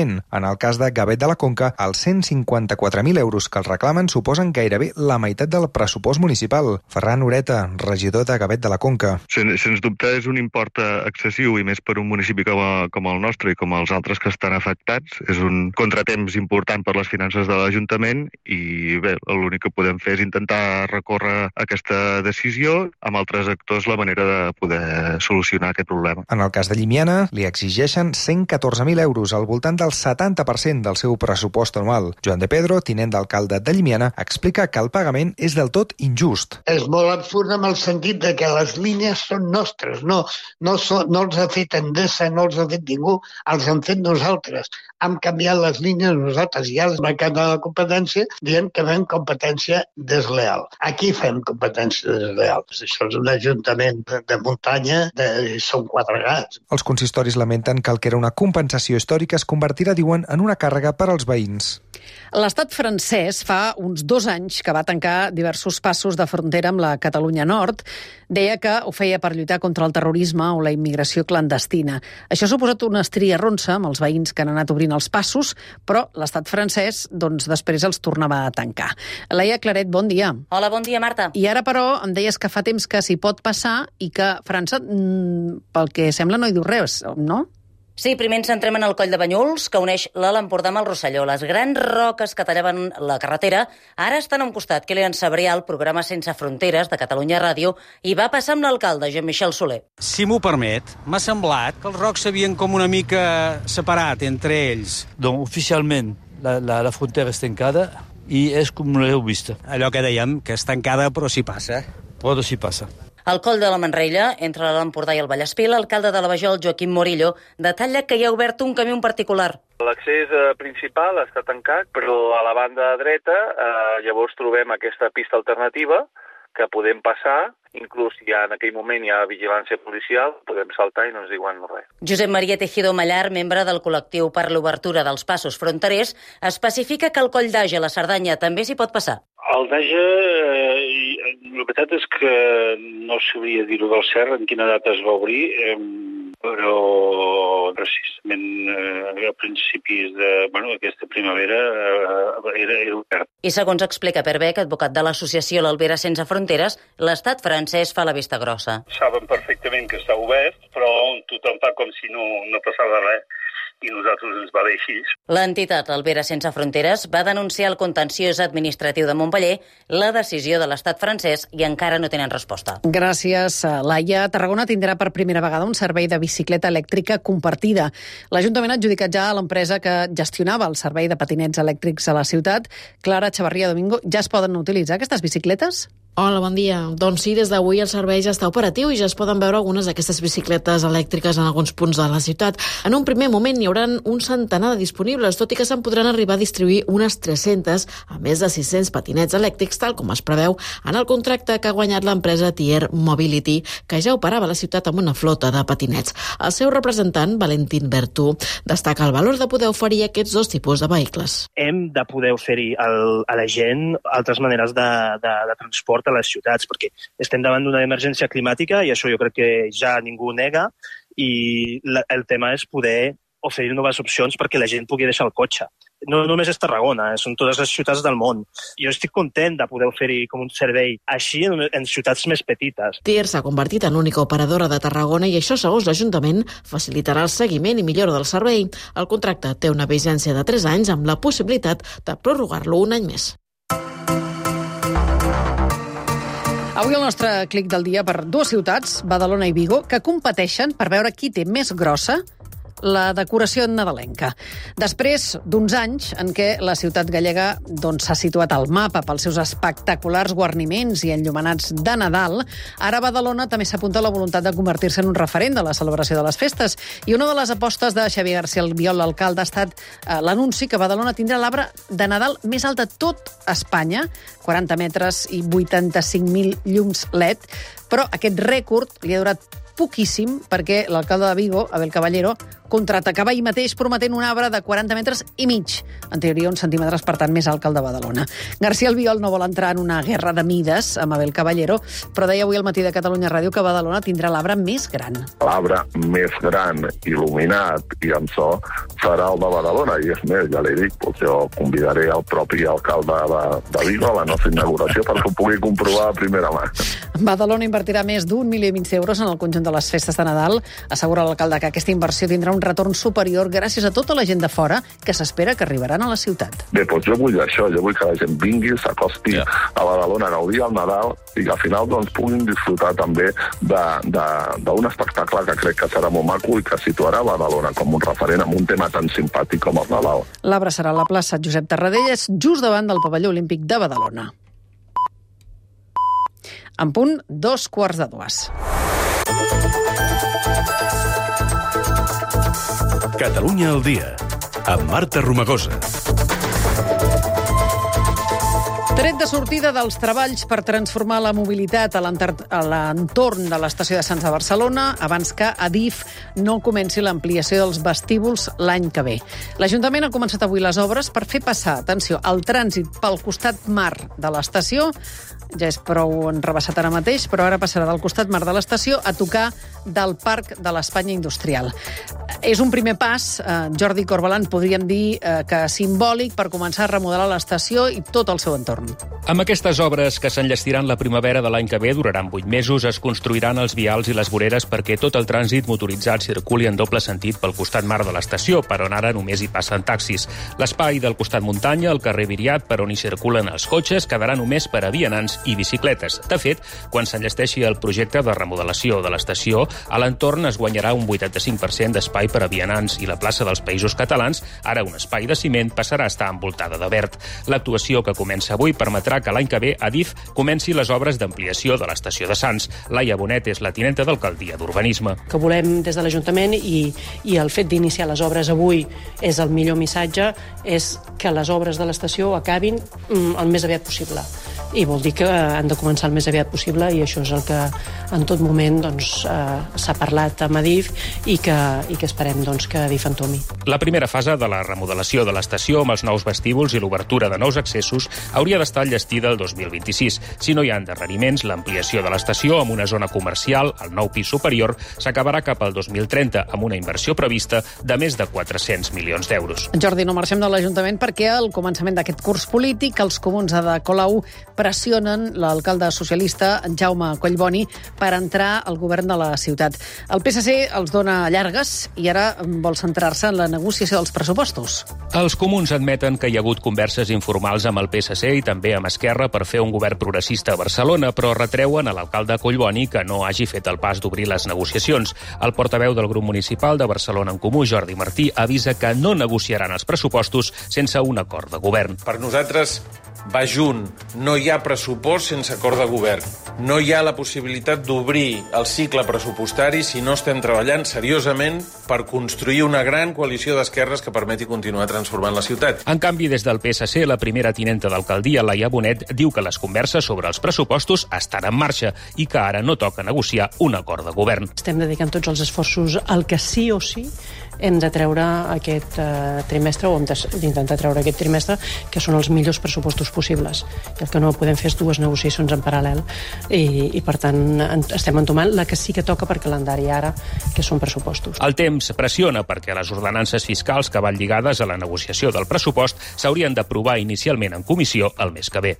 l'Ajuntament. En el cas de Gavet de la Conca, els cent cinquanta-quatre mil euros que els reclamen suposen gairebé la meitat del pressupost municipal. Ferran Ureta, regidor de Gavet de la Conca. Sen, sens dubte és un import excessiu, i més per un municipi com, a, com el nostre i com els altres que estan afectats. És un contratemps important per les finances de l'Ajuntament i bé, l'únic que podem fer és intentar recórrer aquesta decisió amb altres actors la manera de poder solucionar aquest problema. En el cas de Llimiana, li exigeixen cent catorze mil euros, al voltant del setanta per cent del seu pressupost anual. Joan de Pedro, tinent d'alcalde de Llimiana, explica que el pagament és del tot injust. És molt absurd en el sentit de que les línies són nostres, no, no, so, no els ha fet Endesa, no els ha fet ningú, els hem fet nosaltres. Hem canviat les línies nosaltres, i ja el mercat de la competència dient que fem competència desleal. Aquí fem competència desleal. Això és un ajuntament de muntanya, de, són quatre gats. Els consistoris lamenten que el que era una compensació històrica es convertirà, diuen, en una càrrega per als veïns. L'estat francès fa uns dos anys que va tancar diversos passos de frontera amb la Catalunya Nord. Deia que ho feia per lluitar contra el terrorisme o la immigració clandestina. Això ha suposat una estriarronsa amb els veïns que han anat obrint els passos, però l'estat francès doncs, després els tornava a tancar. Laia Claret, bon dia. Hola, bon dia, Marta. I ara, però, em deies que fa temps que s'hi pot passar i que França, pel que sembla, no hi diu res, no? Sí, primer ens centrem en el coll de Banyuls, que uneix l'Alt Empordà amb el Rosselló. Les grans roques que tallaven la carretera ara estan a un costat. Kilian Sabrià, el programa Sense Fronteres de Catalunya Ràdio, i va passar amb l'alcalde, Jean-Michel Soler. Si m'ho permet, m'ha semblat que els rocs s'havien com una mica separat entre ells. Donc, oficialment, la, la, la frontera és tancada i és com l'heu vist. Allò que dèiem, que és tancada però s'hi passa. Però s'hi passa. Al coll de la Manrella, entre l'Empordà i el Vallespir, l'alcalde de la Vajol, Joaquim Morillo, detalla que hi ha obert un camí en particular. L'accés principal està tancat, però a la banda dreta eh, llavors trobem aquesta pista alternativa que podem passar, inclús si en aquell moment hi ha vigilància policial, podem saltar i no ens diuen res. Josep Maria Tejido Mallar, membre del col·lectiu per l'obertura dels passos fronterers, especifica que al coll d'Age, a la Cerdanya, també s'hi pot passar. Al d'Age, eh, la veritat és que no sabria dir-ho del cert en quina data es va obrir, eh, però precisament eh, a principis de bueno, aquesta primavera eh, era, era obert. I segons explica Per Beck, advocat de l'associació L'Albera Sense Fronteres, l'estat francès fa la vista grossa. Saben perfectament que està obert, però tothom fa com si no, no passava res. I nosaltres ens va bé així. L'entitat Albera Sense Fronteres va denunciar el contenciós administratiu de Montpeller, la decisió de l'estat francès, i encara no tenen resposta. Gràcies, Laia. Tarragona tindrà per primera vegada un servei de bicicleta elèctrica compartida. L'Ajuntament ha adjudicat ja a l'empresa que gestionava el servei de patinets elèctrics a la ciutat. Clara Chavarria Domingo, ja es poden utilitzar aquestes bicicletes? Hola, bon dia. Doncs sí, des d'avui el servei ja està operatiu i ja es poden veure algunes d'aquestes bicicletes elèctriques en alguns punts de la ciutat. En un primer moment hi haurà un centenar de disponibles, tot i que se'n podran arribar a distribuir unes tres-centes a més de sis-cents patinets elèctrics, tal com es preveu en el contracte que ha guanyat l'empresa Tier Mobility, que ja operava a la ciutat amb una flota de patinets. El seu representant, Valentín Bertú, destaca el valor de poder oferir aquests dos tipus de vehicles. Hem de poder oferir al, a la gent altres maneres de, de, de transport a les ciutats, perquè estem davant d'una emergència climàtica i això jo crec que ja ningú nega, i la, el tema és poder oferir noves opcions perquè la gent pugui deixar el cotxe. No només és Tarragona, són totes les ciutats del món. Jo estic content de poder oferir com un servei així en, en ciutats més petites. Tier s'ha convertit en l'única operadora de Tarragona i això, segons l'Ajuntament, facilitarà el seguiment i millora del servei. El contracte té una vigència de tres anys amb la possibilitat de prorrogar-lo un any més. Avui el nostre clic del dia per dues ciutats, Badalona i Vigo, que competeixen per veure qui té més grossa la decoració nadalenca. Després d'uns anys en què la ciutat gallega doncs, s'ha situat al mapa pels seus espectaculars guarniments i enllumenats de Nadal, ara Badalona també s'apunta a la voluntat de convertir-se en un referent de la celebració de les festes. I una de les apostes de Xavier García Albiol, l'alcalde, ha estat eh, l'anunci que Badalona tindrà l'arbre de Nadal més alt de tot Espanya, quaranta metres i vuitanta-cinc mil llums L E D, però aquest rècord li ha durat poquíssim perquè l'alcalde de Vigo, Abel Caballero, contraatacava ahir mateix prometent un arbre de quaranta metres i mig, en teoria uns centímetres, per tant, més alt que el de Badalona. García Albiol no vol entrar en una guerra de mides amb Abel Caballero, però deia avui al matí de Catalunya Ràdio que Badalona tindrà l'arbre més gran. L'arbre més gran, il·luminat i amb so, serà el de Badalona, i és més, ja l'he dit, doncs jo convidaré el propi alcalde de, de Vigo a la nostra inauguració perquè ho pugui comprovar a primera mà. Badalona invertirà més d'un milió i mig d'euros en el conjunt de les festes de Nadal. Assegura l'alcalde que aquesta inversió tindrà un retorn superior gràcies a tota la gent de fora que s'espera que arribaran a la ciutat. Bé, doncs jo vull això, jo vull que la gent vingui, s'acosti yeah. a Badalona a gaudir al Nadal i que al final doncs, puguin disfrutar també d'un espectacle que crec que serà molt maco i que situarà Badalona com un referent amb un tema tan simpàtic com el Nadal. L'arbre serà a la plaça Josep Tarradellas, just davant del pavelló olímpic de Badalona. En punt, dos quarts de dues. Catalunya al dia, amb Marta Romagosa. Tret de sortida dels treballs per transformar la mobilitat a l'entorn de l'estació de Sants de Barcelona abans que Adif no comenci l'ampliació dels vestíbuls l'any que ve. L'Ajuntament ha començat avui les obres per fer passar, atenció, el trànsit pel costat mar de l'estació. Ja és prou enrebaçat ara mateix, però ara passarà del costat mar de l'estació a tocar del Parc de l'Espanya Industrial. És un primer pas, eh, Jordi Corbalan, podríem dir eh, que simbòlic per començar a remodelar l'estació i tot el seu entorn. Amb aquestes obres que s'enllestiran la primavera de l'any que ve, duraran vuit mesos, es construiran els vials i les voreres perquè tot el trànsit motoritzat circuli en doble sentit pel costat mar de l'estació, per on ara només hi passen taxis. L'espai del costat muntanya, el carrer Viriat, per on hi circulen els cotxes, quedarà només per a vianants i bicicletes. De fet, quan s'enllesteixi el projecte de remodelació de l'estació, a l'entorn es guanyarà un vuitanta-cinc per cent d'espai per a vianants i la plaça dels Països Catalans, ara un espai de ciment, passarà a estar envoltada de verd. L'actuació que comença avui permetrà que l'any que ve Adif comenci les obres d'ampliació de l'estació de Sants. Laia Bonet és la tinenta d'alcaldia d'Urbanisme. Que volem des de l'Ajuntament i, i el fet d'iniciar les obres avui és el millor missatge, és que les obres de l'estació acabin el més aviat possible. I vol dir que han de començar el més aviat possible i això és el que en tot moment doncs, eh, s'ha parlat amb Adif i que, i que esperem doncs, que Adif entomi. La primera fase de la remodelació de l'estació amb els nous vestíbuls i l'obertura de nous accessos hauria d'estar enllestida el dos mil vint-i-sis. Si no hi ha endarreriments, l'ampliació de l'estació amb una zona comercial, el nou pis superior, s'acabarà cap al dos mil trenta amb una inversió prevista de més de quatre-cents milions d'euros. Jordi, no marxem de l'Ajuntament perquè al començament d'aquest curs polític els comuns de Colau pressionen l'alcalde socialista Jaume Collboni per entrar al govern de la ciutat. El P S C els dona llargues i ara vol centrar-se en la negociació dels pressupostos. Els comuns admeten que hi ha hagut converses informals amb el P S C i també amb Esquerra per fer un govern progressista a Barcelona, però retreuen a l'alcalde Collboni que no hagi fet el pas d'obrir les negociacions. El portaveu del grup municipal de Barcelona en Comú, Jordi Martí, avisa que no negociaran els pressupostos sense un acord de govern. Per nosaltres va junt. No hi ha pressupost sense acord de govern. No hi ha la possibilitat d'obrir el cicle pressupostari si no estem treballant seriosament per construir una gran coalició d'esquerres que permeti continuar transformant la ciutat. En canvi, des del P S C, la primera tinenta d'alcaldia, Laia Bonet, diu que les converses sobre els pressupostos estan en marxa i que ara no toca negociar un acord de govern. Estem dedicant tots els esforços al que sí o sí hem de treure aquest eh, trimestre o hem d'intentar treure aquest trimestre, que són els millors pressupostos possibles. I el que no podem fer és dues negociacions en paral·lel i, i per tant estem entomant la que sí que toca per calendari ara, que són pressupostos. El temps pressiona perquè les ordenances fiscals que van lligades a la negociació del pressupost s'haurien d'aprovar inicialment en comissió el mes que ve.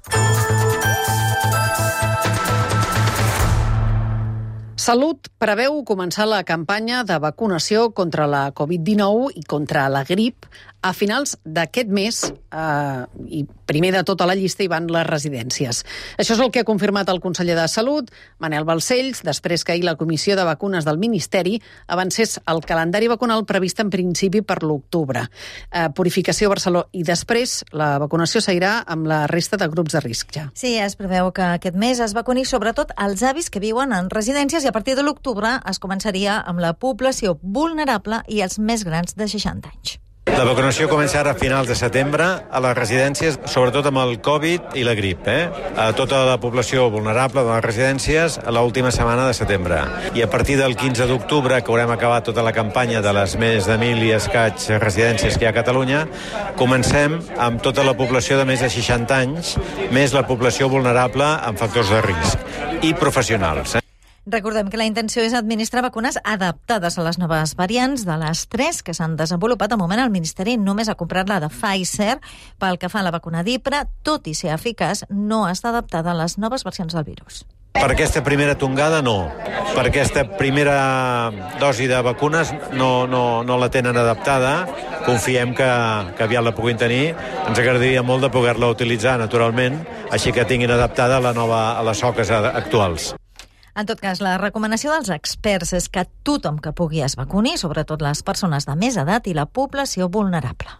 Salut preveu començar la campanya de vacunació contra la covid dinou i contra la grip a finals d'aquest mes, eh, i primer de tota la llista hi van les residències. Això és el que ha confirmat el conseller de Salut, Manel Balcells, després que ahir la Comissió de Vacunes del Ministeri avancés el calendari vacunal previst en principi per l'octubre. Eh, Purificació Barcelona i després la vacunació seguirà amb la resta de grups de risc ja. Sí, es preveu que aquest mes es vacuni sobretot els avis que viuen en residències i a partir de l'octubre es començaria amb la població vulnerable i els més grans de seixanta anys. La vacunació comença ara a finals de setembre a les residències, sobretot amb el Covid i la grip. Eh? A tota la població vulnerable de les residències a l'última setmana de setembre. I a partir del quinze d'octubre, que haurem acabat tota la campanya de les més de mil i escaig residències que hi ha a Catalunya, comencem amb tota la població de més de seixanta anys, més la població vulnerable amb factors de risc i professionals. Eh? Recordem que la intenció és administrar vacunes adaptades a les noves variants. De les tres que s'han desenvolupat, al moment el Ministeri només ha comprat la de Pfizer. Pel que fa a la vacuna d'Ipra, tot i ser eficaç, no està adaptada a les noves versions del virus. Per aquesta primera tongada, no. Per aquesta primera dosi de vacunes no, no, no la tenen adaptada. Confiem que, que aviat la puguin tenir. Ens agradaria molt de poder-la utilitzar, naturalment, així que tinguin adaptada a, la nova, a les soques actuals. En tot cas, la recomanació dels experts és que tothom que pugui es vacuni, sobretot les persones de més edat i la població vulnerable.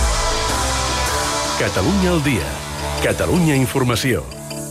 Catalunya al dia. Catalunya Informació.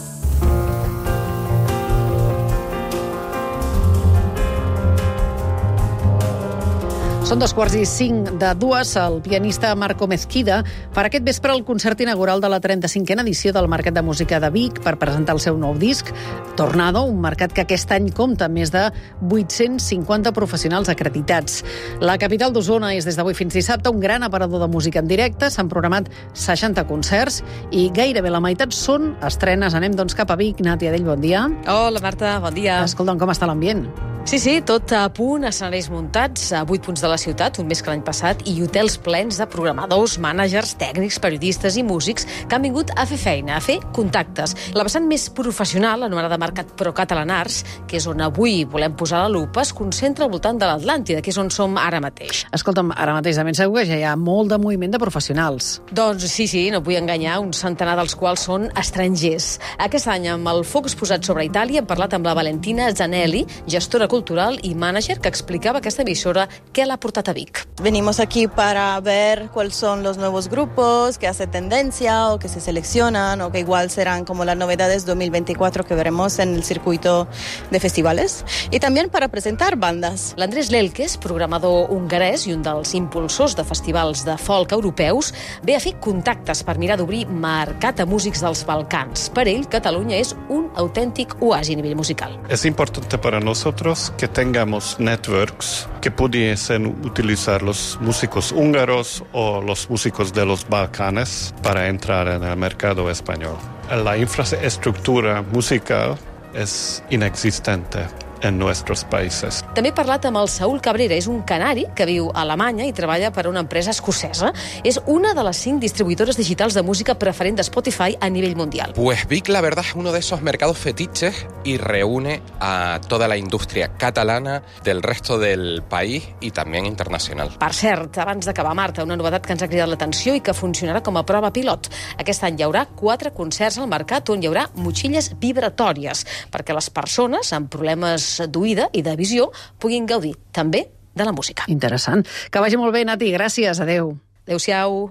Són dos quarts i cinc de dues. El pianista Marco Mezquida farà aquest vespre el concert inaugural de la trenta-cinquena edició del Mercat de Música de Vic per presentar el seu nou disc, Tornado, un mercat que aquest any compta amb més de vuit-cents cinquanta professionals acreditats. La capital d'Osona és des d'avui fins dissabte un gran aparador de música en directe. S'han programat seixanta concerts i gairebé la meitat són estrenes. Anem doncs cap a Vic. Nàtia Dell, bon dia. Hola, Marta, bon dia. Escolta'm, com està l'ambient? Sí, sí, tot a punt, escenaris muntats a vuit punts de la ciutat, un més que l'any passat, i hotels plens de programadors, mànagers, tècnics, periodistes i músics que han vingut a fer feina, a fer contactes. La vessant més professional, anomenada Mercat Pro Catalan Arts, que és on avui volem posar la lupa, es concentra al voltant de l'Atlàntida, que és on som ara mateix. Escolta'm, ara mateix de ben segur que ja hi ha molt de moviment de professionals. Doncs sí, sí, no vull enganyar, un centenar dels quals són estrangers. Aquest any, amb el focus posat sobre Itàlia, hem parlat amb la Valentina Zanelli, gestora cultural y manager, que explicaba que esta emisora que la portat a Vic. Venimos aquí para ver cuáles son los nuevos grupos que hace tendencia o que se seleccionan o que igual serán como las novedades dos mil veinticuatro que veremos en el circuito de festivales y también para presentar bandas. L'Andrés Lelkes, programador hongarès i un dels impulsors de festivals de folk europeus, ve a fer contactes per mirar d'obrir mercat a músics dels Balcans. Per ell, Catalunya és un autèntic oasi a nivell musical. Es importante para nosotros que tengamos networks que pudiesen utilizar los músicos húngaros o los músicos de los Balcanes para entrar en el mercado español. La infraestructura musical es inexistente en nuestros países. També he parlat amb el Saúl Cabrera, és un canari que viu a Alemanya i treballa per a una empresa escocesa. És una de les cinc distribuïdores digitals de música preferent de Spotify a nivell mundial. Pues Vic, la verdad, es uno de esos mercados fetiches y reúne a toda la indústria catalana del resto del país i també internacional. Per cert, abans d'acabar, Marta, una novetat que ens ha cridat l'atenció i que funcionarà com a prova pilot. Aquest any hi haurà quatre concerts al mercat on hi haurà motxilles vibratòries perquè les persones amb problemes d'oïda i de visió puguin gaudir també de la música. Interessant. Que vagi molt bé, Nati. Gràcies. Adéu. Adéu-siau.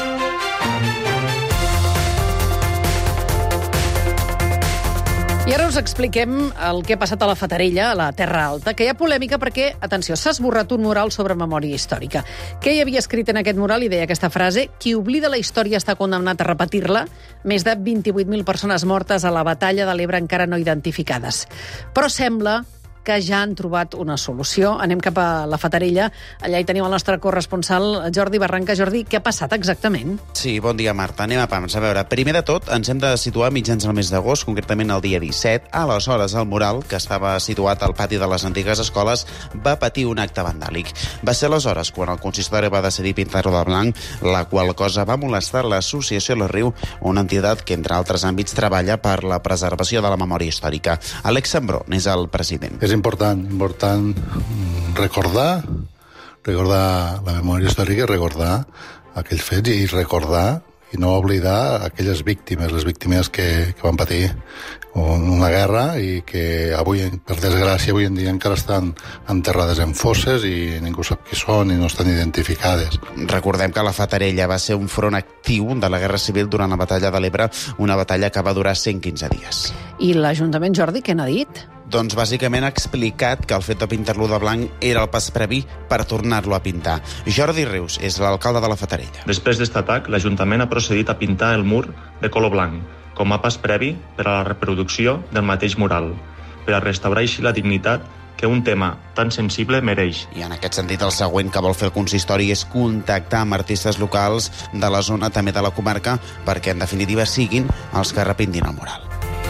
I ara us expliquem el que ha passat a la Fatarella, a la Terra Alta, que hi ha polèmica perquè, atenció, s'ha esborrat un mural sobre memòria històrica. Què hi havia escrit en aquest mural? I deia aquesta frase: qui oblida la història està condemnat a repetir-la. Més de vint-i-vuit mil persones mortes a la batalla de l'Ebre encara no identificades. Però sembla que ja han trobat una solució. Anem cap a la Fatarella. Allà hi tenim el nostre corresponsal, Jordi Barranca. Jordi, què ha passat exactament? Sí, bon dia, Marta. Anem a pams. A veure, primer de tot, ens hem de situar mitjans al mes d'agost, concretament el dia disset. Aleshores, el mural, que estava situat al pati de les antigues escoles, va patir un acte vandàlic. Va ser aleshores quan el consistori va decidir pintar-ho de blanc, la qual cosa va molestar l'Associació La Riu, una entitat que, entre altres àmbits, treballa per la preservació de la memòria històrica. Àlex Sambró n'és el president. És important, important recordar, recordar la memòria històrica, recordar aquells fets i recordar i no oblidar aquelles víctimes, les víctimes que, que van patir una guerra i que avui, per desgràcia, avui en dia encara estan enterrades en fosses i ningú sap qui són i no estan identificades. Recordem que la Fatarella va ser un front actiu de la Guerra Civil durant la batalla de l'Ebre, una batalla que va durar cent quinze dies. I l'Ajuntament, Jordi, què n'ha dit? Doncs bàsicament ha explicat que el fet de pintar-lo de blanc era el pas previ per tornar-lo a pintar. Jordi Rius és l'alcalde de la Fatarella. Després d'aquest atac, l'Ajuntament ha procedit a pintar el mur de color blanc, com a pas previ per a la reproducció del mateix mural, per a restaurar així la dignitat que un tema tan sensible mereix. I en aquest sentit, el següent que vol fer el consistori és contactar amb artistes locals de la zona, també de la comarca, perquè en definitiva siguin els que repintin el mural.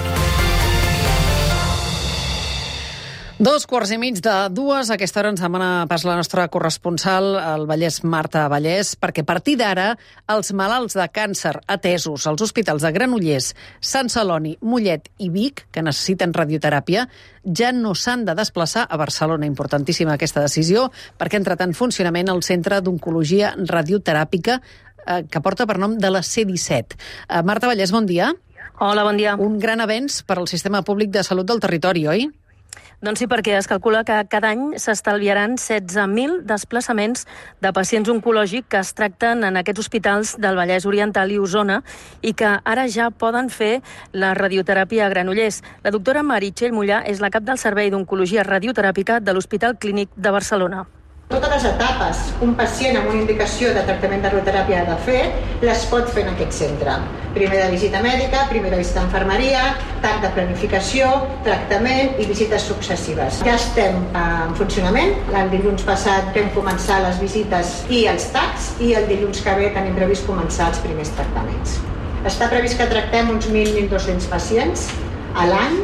Dos quarts i mig de dues. A aquesta hora ens demana pas la nostra corresponsal al Vallès, Marta Vallès, perquè a partir d'ara els malalts de càncer atesos als hospitals de Granollers, Sant Celoni, Mollet i Vic, que necessiten radioteràpia, ja no s'han de desplaçar a Barcelona. Importantíssima aquesta decisió, perquè ha entrat en funcionament el Centre d'Oncologia Radioteràpica, eh, que porta per nom de la C disset. Eh, Marta Vallès, bon dia. Hola, bon dia. Un gran avenç per al sistema públic de salut del territori, oi? Doncs sí, perquè es calcula que cada any s'estalviaran setze mil desplaçaments de pacients oncològics que es tracten en aquests hospitals del Vallès Oriental i Osona i que ara ja poden fer la radioteràpia a Granollers. La doctora Meritxell Mollà és la cap del Servei d'Oncologia Radioteràpica de l'Hospital Clínic de Barcelona. Totes les etapes un pacient amb una indicació de tractament de radioteràpia ha de fer, les pot fer en aquest centre. Primer de visita mèdica, primer de visita d'infermeria, tac de planificació, tractament i visites successives. Ja estem en funcionament. El dilluns passat vam començar les visites i els tacs i el dilluns que ve tenim previst començar els primers tractaments. Està previst que tractem uns mil a mil dos-cents pacients a l'any.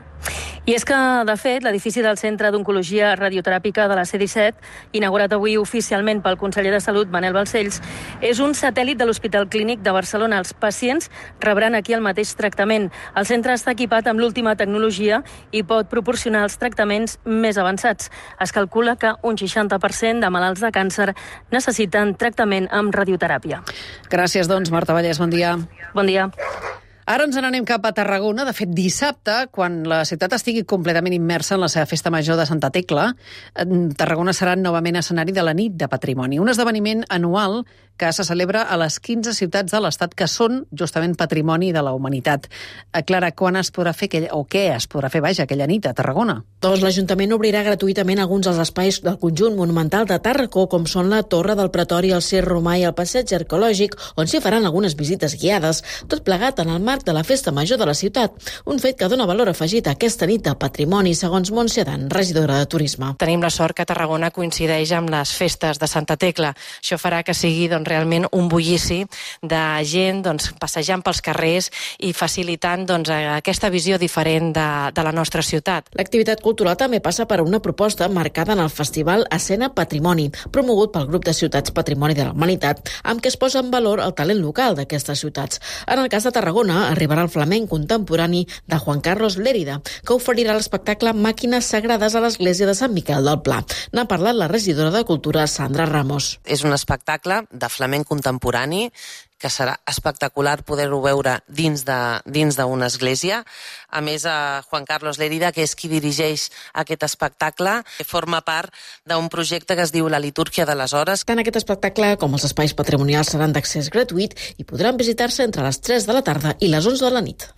I és que, de fet, l'edifici del Centre d'Oncologia Radioteràpica de la C disset, inaugurat avui oficialment pel conseller de Salut, Manel Balcells, és un satèl·lit de l'Hospital Clínic de Barcelona. Els pacients rebran aquí el mateix tractament. El centre està equipat amb l'última tecnologia i pot proporcionar els tractaments més avançats. Es calcula que un seixanta per cent de malalts de càncer necessiten tractament amb radioteràpia. Gràcies, doncs, Marta Vallès. Bon dia. Bon dia. Ara ens n'anem cap a Tarragona. De fet, dissabte, quan la ciutat estigui completament immersa en la seva festa major de Santa Tecla, Tarragona serà novament escenari de la Nit de Patrimoni, un esdeveniment anual que se celebra a les quinze ciutats de l'Estat que són justament patrimoni de la humanitat. Clara, quan es podrà fer aquella, o què es podrà fer, vaja, aquella nit a Tarragona? Doncs l'Ajuntament obrirà gratuïtament alguns dels espais del conjunt monumental de Tàrraco, com són la Torre del Pretori, el Circ Romà i el Passeig Arqueològic, on s'hi faran algunes visites guiades, tot plegat en el marc de la Festa Major de la ciutat, un fet que dona valor afegit a aquesta nit de patrimoni, segons Montse Dan, regidora de Turisme. Tenim la sort que Tarragona coincideix amb les festes de Santa Tecla. Això farà que sigui doncs, realment un bullici de gent doncs, passejant pels carrers i facilitant doncs, aquesta visió diferent de, de la nostra ciutat. L'activitat cultural també passa per una proposta marcada en el Festival Escena Patrimoni, promogut pel Grup de Ciutats Patrimoni de la Humanitat, amb què es posa en valor el talent local d'aquestes ciutats. En el cas de Tarragona, arribarà el flamenc contemporani de Juan Carlos Lérida, que oferirà l'espectacle Màquines Sagrades a l'església de Sant Miquel del Pla. N'ha parlat la regidora de Cultura, Sandra Ramos. És un espectacle de flamenc contemporani que serà espectacular poder-ho veure dins de, dins d'una església. A més, a Juan Carlos Lérida, que és qui dirigeix aquest espectacle, que forma part d'un projecte que es diu La Litúrgia de les Hores. Tant aquest espectacle com els espais patrimonials seran d'accés gratuït i podran visitar-se entre les tres de la tarda i les onze de la nit.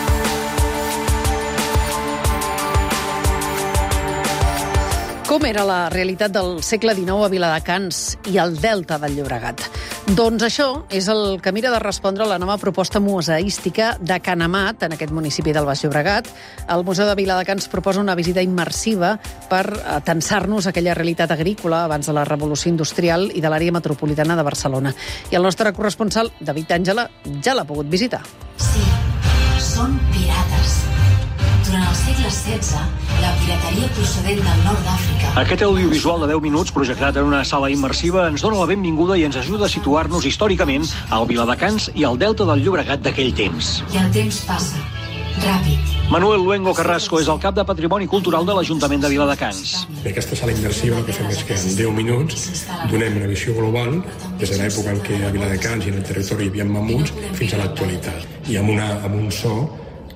Com era la realitat del segle dinou a Viladecans i al Delta del Llobregat? Doncs això és el que mira de respondre a la nova proposta museística de Can Amat, en aquest municipi del Baix Llobregat. El Museu de Viladecans proposa una visita immersiva per tensar-nos aquella realitat agrícola abans de la revolució industrial i de l'àrea metropolitana de Barcelona. I el nostre corresponsal, David Àngela, ja l'ha pogut visitar. Sí, són pirates. Durant el segle setze, la pirateria procedent del nord d'Àfrica... Aquest audiovisual de deu minuts, projectat en una sala immersiva, ens dona la benvinguda i ens ajuda a situar-nos històricament al Viladecans i al Delta del Llobregat d'aquell temps. I el temps passa, ràpid. Manuel Luengo Carrasco és el cap de Patrimoni Cultural de l'Ajuntament de Viladecans. En aquesta sala immersiva, que fem és que en deu minuts donem una visió global des de l'època en què a Viladecans i en el territori hi havia mamuts fins a l'actualitat. I amb, una, amb un so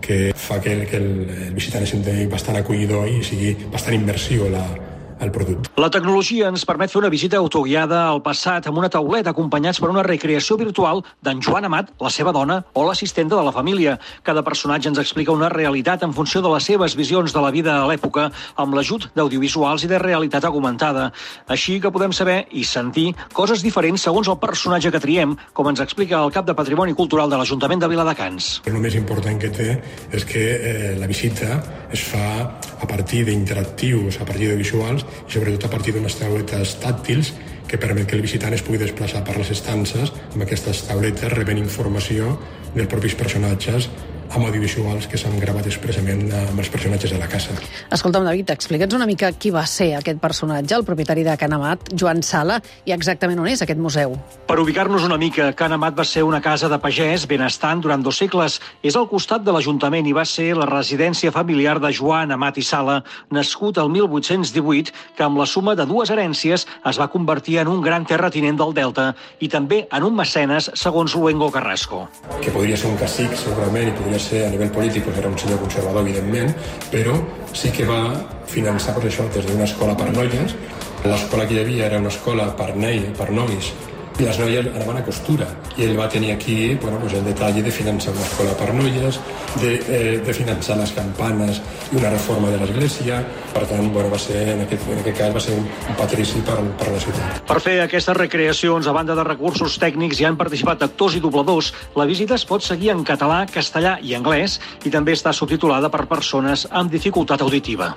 que fa que, que el, el visitant es senti bastant acollidor i sigui bastant immersiu la, el producte. La tecnologia ens permet fer una visita autoguiada al passat amb una tauleta acompanyats per una recreació virtual d'en Joan Amat, la seva dona o l'assistenta de la família. Cada personatge ens explica una realitat en funció de les seves visions de la vida a l'època amb l'ajut d'audiovisuals i de realitat augmentada. Així que podem saber i sentir coses diferents segons el personatge que triem, com ens explica el cap de Patrimoni Cultural de l'Ajuntament de Viladecans. El més important que té és que eh, la visita es fa a partir d'interactius, a partir de visuals i sobretot a partir d'unes tauletes tàctils que permet que el visitant es pugui desplaçar per les estances amb aquestes tauletes rebent informació dels propis personatges amb audiovisuals que s'han gravat expressament amb els personatges de la casa. Escolta'm, David, explica'ns una mica qui va ser aquest personatge, el propietari de Can Amat, Joan Sala, i exactament on és aquest museu. Per ubicar-nos una mica, Can Amat va ser una casa de pagès benestant durant dos segles. És al costat de l'Ajuntament i va ser la residència familiar de Joan Amat i Sala, nascut el mil vuit-cents divuit, que amb la suma de dues herències es va convertir en un gran terratinent del Delta i també en un mecenes, segons Luengo Carrasco. Que podria ser un cacic, segurament, i podria ser a nivell polític, era un senyor conservador, evidentment, però sí que va finançar per això des d'una escola per noies. L'escola que hi havia era una escola per nei, per nois, i les noies anaven a costura. I ell va tenir aquí bueno, pues el detall de finançar una escola per noies, de, eh, de finançar les campanes i una reforma de l'església. Per tant, bueno, va ser, en, aquest, en aquest cas va ser un, un patrici per, per la ciutat. Per fer aquestes recreacions, a banda de recursos tècnics, hi han participat actors i dobladors. La visita es pot seguir en català, castellà i anglès i també està subtitulada per persones amb dificultat auditiva.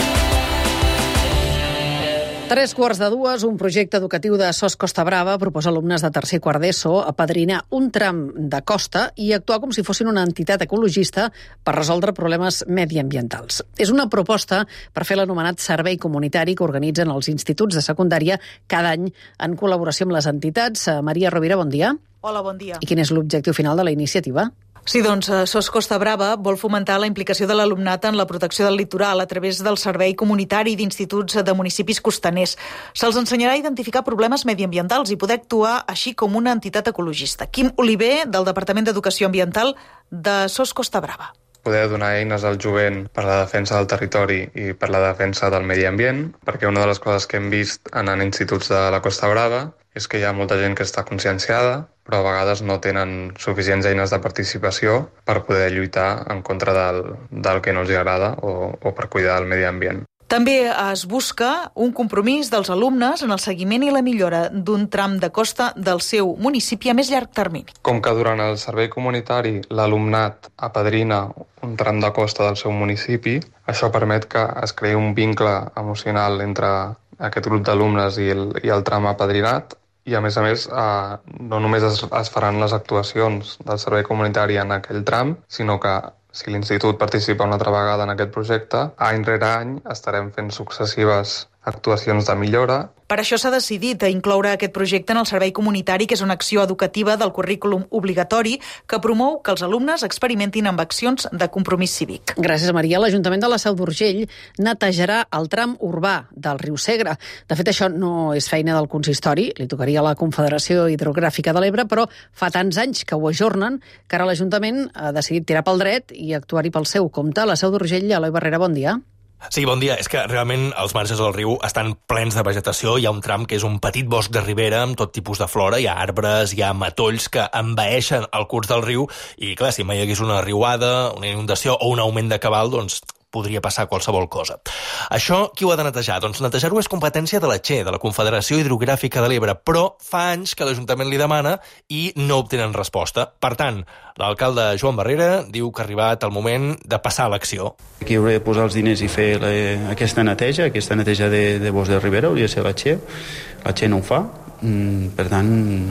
Tres quarts de dues, un projecte educatiu de S O S Costa Brava proposa a alumnes de tercer i quart d'ESO apadrinar un tram de costa i actuar com si fossin una entitat ecologista per resoldre problemes mediambientals. És una proposta per fer l'anomenat servei comunitari que organitzen els instituts de secundària cada any en col·laboració amb les entitats. Maria Rovira, bon dia. Hola, bon dia. I quin és l'objectiu final de la iniciativa? Sí, doncs S O S Costa Brava vol fomentar la implicació de l'alumnat en la protecció del litoral a través del servei comunitari d'instituts de municipis costaners. Se'ls ensenyarà a identificar problemes mediambientals i poder actuar així com una entitat ecologista. Quim Oliver, del Departament d'Educació Ambiental de S O S Costa Brava. Poder donar eines al jovent per la defensa del territori i per la defensa del medi ambient, perquè una de les coses que hem vist anant a instituts de la Costa Brava és que hi ha molta gent que està conscienciada, però a vegades no tenen suficients eines de participació per poder lluitar en contra del, del que no els agrada o, o per cuidar del medi ambient. També es busca un compromís dels alumnes en el seguiment i la millora d'un tram de costa del seu municipi a més llarg termini. Com que durant el servei comunitari l'alumnat apadrina un tram de costa del seu municipi, això permet que es creï un vincle emocional entre aquest grup d'alumnes i el, i el tram apadrinat, i a més a més eh, no només es, es faran les actuacions del servei comunitari en aquell tram, sinó que si l'institut participa una altra vegada en aquest projecte, any rere any estarem fent successives actuacions de millora. Per això s'ha decidit incloure aquest projecte en el servei comunitari, que és una acció educativa del currículum obligatori que promou que els alumnes experimentin amb accions de compromís cívic. Gràcies, Maria. L'Ajuntament de la Seu d'Urgell netejarà el tram urbà del riu Segre. De fet, això no és feina del consistori, li tocaria a la Confederació Hidrogràfica de l'Ebre, però fa tants anys que ho ajornen que ara l'Ajuntament ha decidit tirar pel dret i actuar-hi pel seu compte. La Seu d'Urgell, Eloi Barrera, bon dia. Sí, bon dia. És que realment els marges del riu estan plens de vegetació. Hi ha un tram que és un petit bosc de ribera amb tot tipus de flora. Hi ha arbres, hi ha matolls que envaeixen el curs del riu i, clar, si mai hi hagués una riuada, una inundació o un augment de cabal, doncs podria passar qualsevol cosa. Això, qui ho ha de netejar? Doncs netejar-ho és competència de la Che, de la Confederació Hidrogràfica de l'Ebre, però fa anys que l'Ajuntament li demana i no obtenen resposta. Per tant, l'alcalde Joan Barrera diu que ha arribat el moment de passar a l'acció. Qui hauria de posar els diners i fer la, aquesta neteja, aquesta neteja de, de bosc de ribera, hauria de ser la Che. La Che no ho fa. Mm, per tant,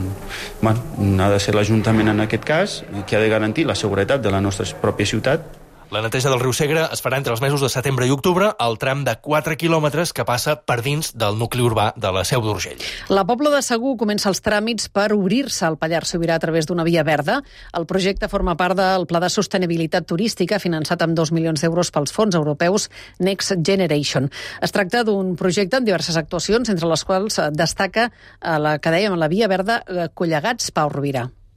bueno, ha de ser l'Ajuntament en aquest cas qui ha de garantir la seguretat de la nostra pròpia ciutat. La neteja del riu Segre es farà entre els mesos de setembre i octubre al tram de quatre quilòmetres que passa per dins del nucli urbà de la Seu d'Urgell. La Pobla de Segur comença els tràmits per obrir-se al Pallars Sobirà a través d'una via verda. El projecte forma part del Pla de Sostenibilitat Turística finançat amb dos milions d'euros pels fons europeus Next Generation. Es tracta d'un projecte amb diverses actuacions, entre les quals destaca la que dèiem, la via verda Collegats Pau Rovira.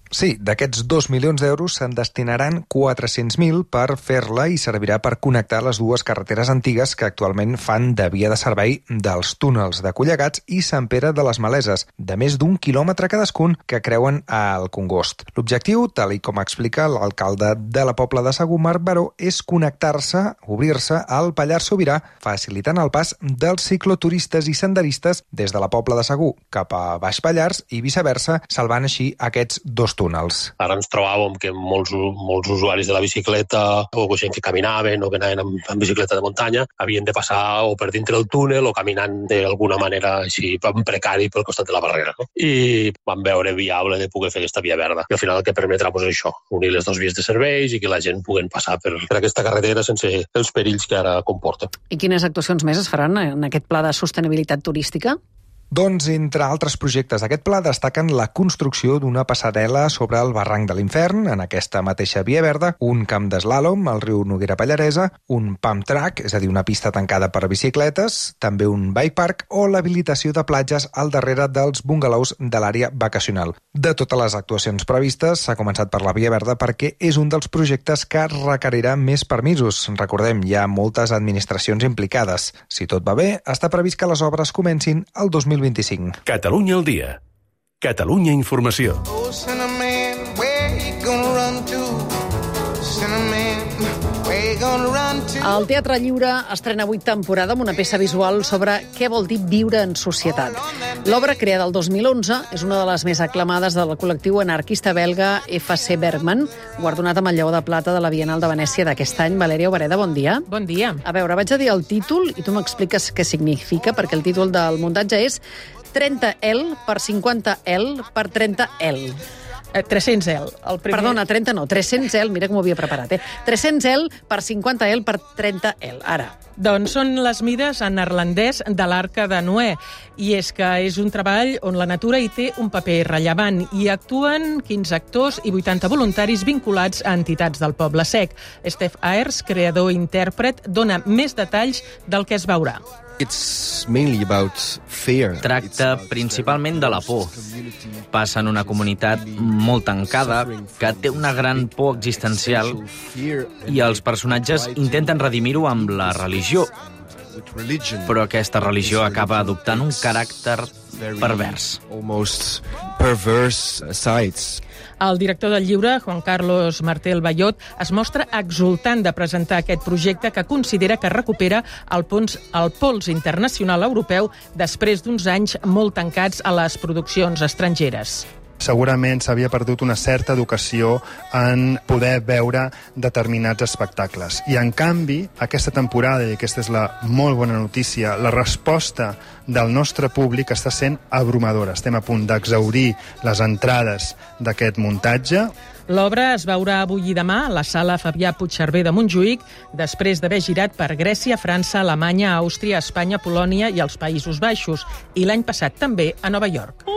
Sí, d'aquests dos milions d'euros se'n destinaran quatre-cents mil per fer-la i servirà per connectar les dues carreteres antigues que actualment fan de via de servei dels túnels de Collegats i Sant Pere de les Maleses, de més d'un quilòmetre cadascun que creuen al Congost. L'objectiu, tal i com explica l'alcalde de la Pobla de Segur, Marc Baró, és connectar-se, obrir-se al Pallars Sobirà, facilitant el pas dels cicloturistes i senderistes des de la Pobla de Segur cap a Baix Pallars i viceversa, salvant així aquests dos túnels. Ara ens trobàvem que molts, molts usuaris de la bicicleta o gent que caminaven o que anaven amb, amb bicicleta de muntanya havien de passar o per dintre del túnel o caminant d'alguna manera així precari pel costat de la barrera. No? I vam veure viable de poder fer aquesta via verda. I al final el que permetrà pues, és això, unir les dues vies de serveis i que la gent puguen passar per, per aquesta carretera sense els perills que ara comporta. I quines actuacions més es faran en aquest pla de sostenibilitat turística? Doncs, entre altres projectes d'aquest pla, destaquen la construcció d'una passarel·la sobre el barranc de l'Infern, en aquesta mateixa via verda, un camp d'eslàlom al riu Noguera Pallaresa, un pump track, és a dir, una pista tancada per bicicletes, també un bike park o l'habilitació de platges al darrere dels bungalows de l'àrea vacacional. De totes les actuacions previstes, s'ha començat per la via verda perquè és un dels projectes que requerirà més permisos. Recordem, hi ha moltes administracions implicades. Si tot va bé, està previst que les obres comencin el dos mil vint-i-cinc. Catalunya al dia. Catalunya Informació. Oh, el Teatre Lliure estrena avui temporada amb una peça visual sobre què vol dir viure en societat. L'obra, creada el dos mil onze, és una de les més aclamades del col·lectiu anarquista belga F C Bergman, guardonat amb el Lleó de Plata de la Bienal de Venècia d'aquest any. Valèria Obereda, bon dia. Bon dia. A veure, vaig a dir el títol i tu m'expliques què significa, perquè el títol del muntatge és trenta L per cinquanta L per trenta L. tres-cents L. El primer... Perdona, trenta no, tres-cents L, mira com ho havia preparat, eh? tres-cents L per cinquanta L per trenta L. Ara. Doncs són les mides en neerlandès de l'Arca de Noé, i és que és un treball on la natura hi té un paper rellevant. Hi actuen quinze actors i vuitanta voluntaris vinculats a entitats del Poble Sec. Steph Ayers, creador i intèrpret, dona més detalls del que es veurà. It's mainly about fear. Tracta principalment de la por. Passa en una comunitat molt tancada que té una gran por existencial i els personatges intenten redimir-ho amb la religió, però aquesta religió acaba adoptant un caràcter pervers. Almost perverse sides. El director del llibre, Juan Carlos Martel Bayot, es mostra exultant de presentar aquest projecte que considera que recupera el pols, el pols internacional europeu després d'uns anys molt tancats a les produccions estrangeres. Segurament s'havia perdut una certa educació en poder veure determinats espectacles. I, en canvi, aquesta temporada, i aquesta és la molt bona notícia, la resposta del nostre públic està sent abrumadora. Estem a punt d'exhaurir les entrades d'aquest muntatge. L'obra es veurà avui i demà a la sala Fabià Puigcerver de Montjuïc, després d'haver girat per Grècia, França, Alemanya, Àustria, Espanya, Polònia i els Països Baixos, i l'any passat també a Nova York.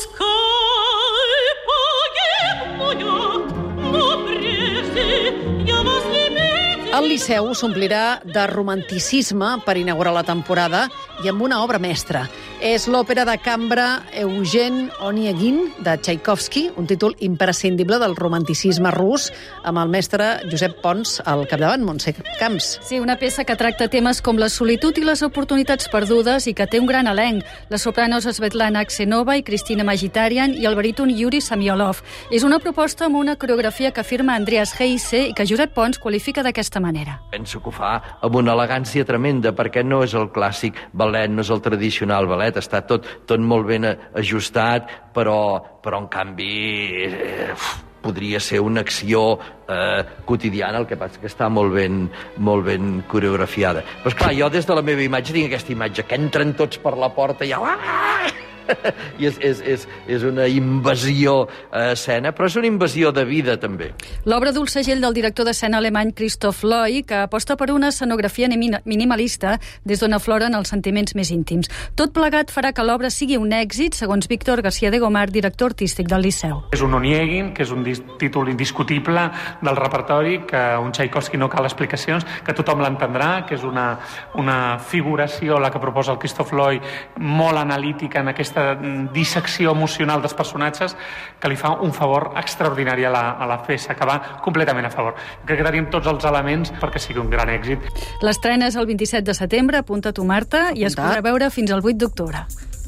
El Liceu s'omplirà de romanticisme per inaugurar la temporada i amb una obra mestra. És l'òpera de cambra Eugen Oniegin de Tchaikovsky, un títol imprescindible del romanticisme rus, amb el mestre Josep Pons al capdavant, Montse Camps. Sí, una peça que tracta temes com la solitud i les oportunitats perdudes i que té un gran elenc, les sopranos Svetlana Aksenova i Cristina Magitarian i el baríton Yuri Samiolov. És una proposta amb una coreografia que firma Andreas Heise i que Josep Pons qualifica d'aquesta manera. Penso que ho fa amb una elegància tremenda, perquè no és el clàssic ballet, no és el tradicional ballet, està tot, tot molt ben ajustat, però, però en canvi eh, podria ser una acció eh, quotidiana, el que passa que està molt ben, molt ben coreografiada. Però esclar, jo des de la meva imatge tinc aquesta imatge que entren tots per la porta i ja... I és, és, és, és una invasió a escena, però és una invasió de vida, també. L'obra duu el segell del director d'escena alemany Christoph Loy, que aposta per una escenografia minimalista des d'on afloren els sentiments més íntims. Tot plegat farà que l'obra sigui un èxit, segons Víctor García de Gomar, director artístic del Liceu. És un Oniegin, que és un títol indiscutible del repertori, que un Tchaikovsky no cal explicacions, que tothom l'entendrà, que és una, una figuració, la que proposa el Christoph Loy, molt analítica en aquesta aquesta dissecció emocional dels personatges que li fa un favor extraordinari a la, a la peça, que va completament a favor. Crec que tenim tots els elements perquè sigui un gran èxit. L'estrena és el vint-i-set de setembre, apunta tu, Marta, i es podrà veure fins al vuit d'octubre.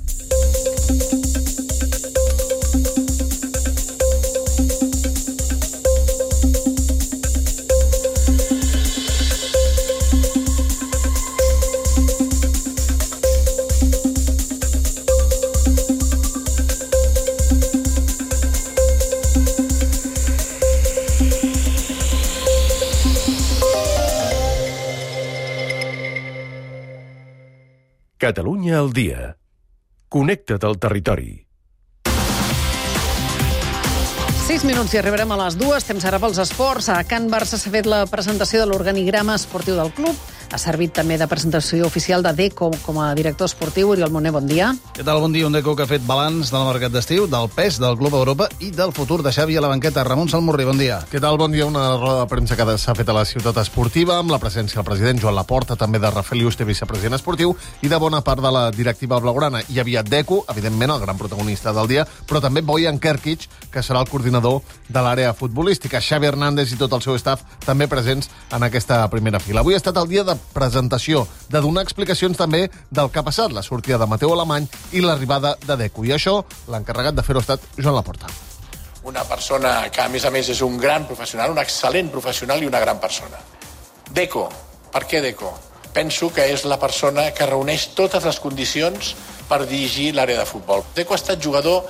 Catalunya al dia. Connecta't al territori. Sis minuts i arribarem a les dues. Temps ara pels esports. A Can Barça s'ha fet la presentació de l'organigrama esportiu del club. Ha servit també de presentació oficial de Deco com a director esportiu. Oriol Moner, bon dia. Què tal? Bon dia. Un Deco que ha fet balanç del mercat d'estiu, del pes del club a Europa i del futur de Xavi a la banqueta. Ramon Salmurri, bon dia. Què tal? Bon dia. Una roda de premsa que s'ha fet a la ciutat esportiva amb la presència del president Joan Laporta, també de Rafael Yuste, vicepresident esportiu, i de bona part de la directiva blaugrana. Hi havia Deco, evidentment, el gran protagonista del dia, però també Bojan Kerkic, que serà el coordinador de l'àrea futbolística. Xavi Hernández i tot el seu staff també presents en aquesta primera fila. Avui ha estat el dia de presentació, de donar explicacions també del que ha passat, la sortida de Mateu Alemany i l'arribada de Deco. I això, l'encarregat de fer-ho ha estat Joan Laporta. Una persona que, a més a més, és un gran professional, un excel·lent professional i una gran persona. Deco. Per què Deco? Penso que és la persona que reuneix totes les condicions per dirigir l'àrea de futbol. Deco ha estat jugador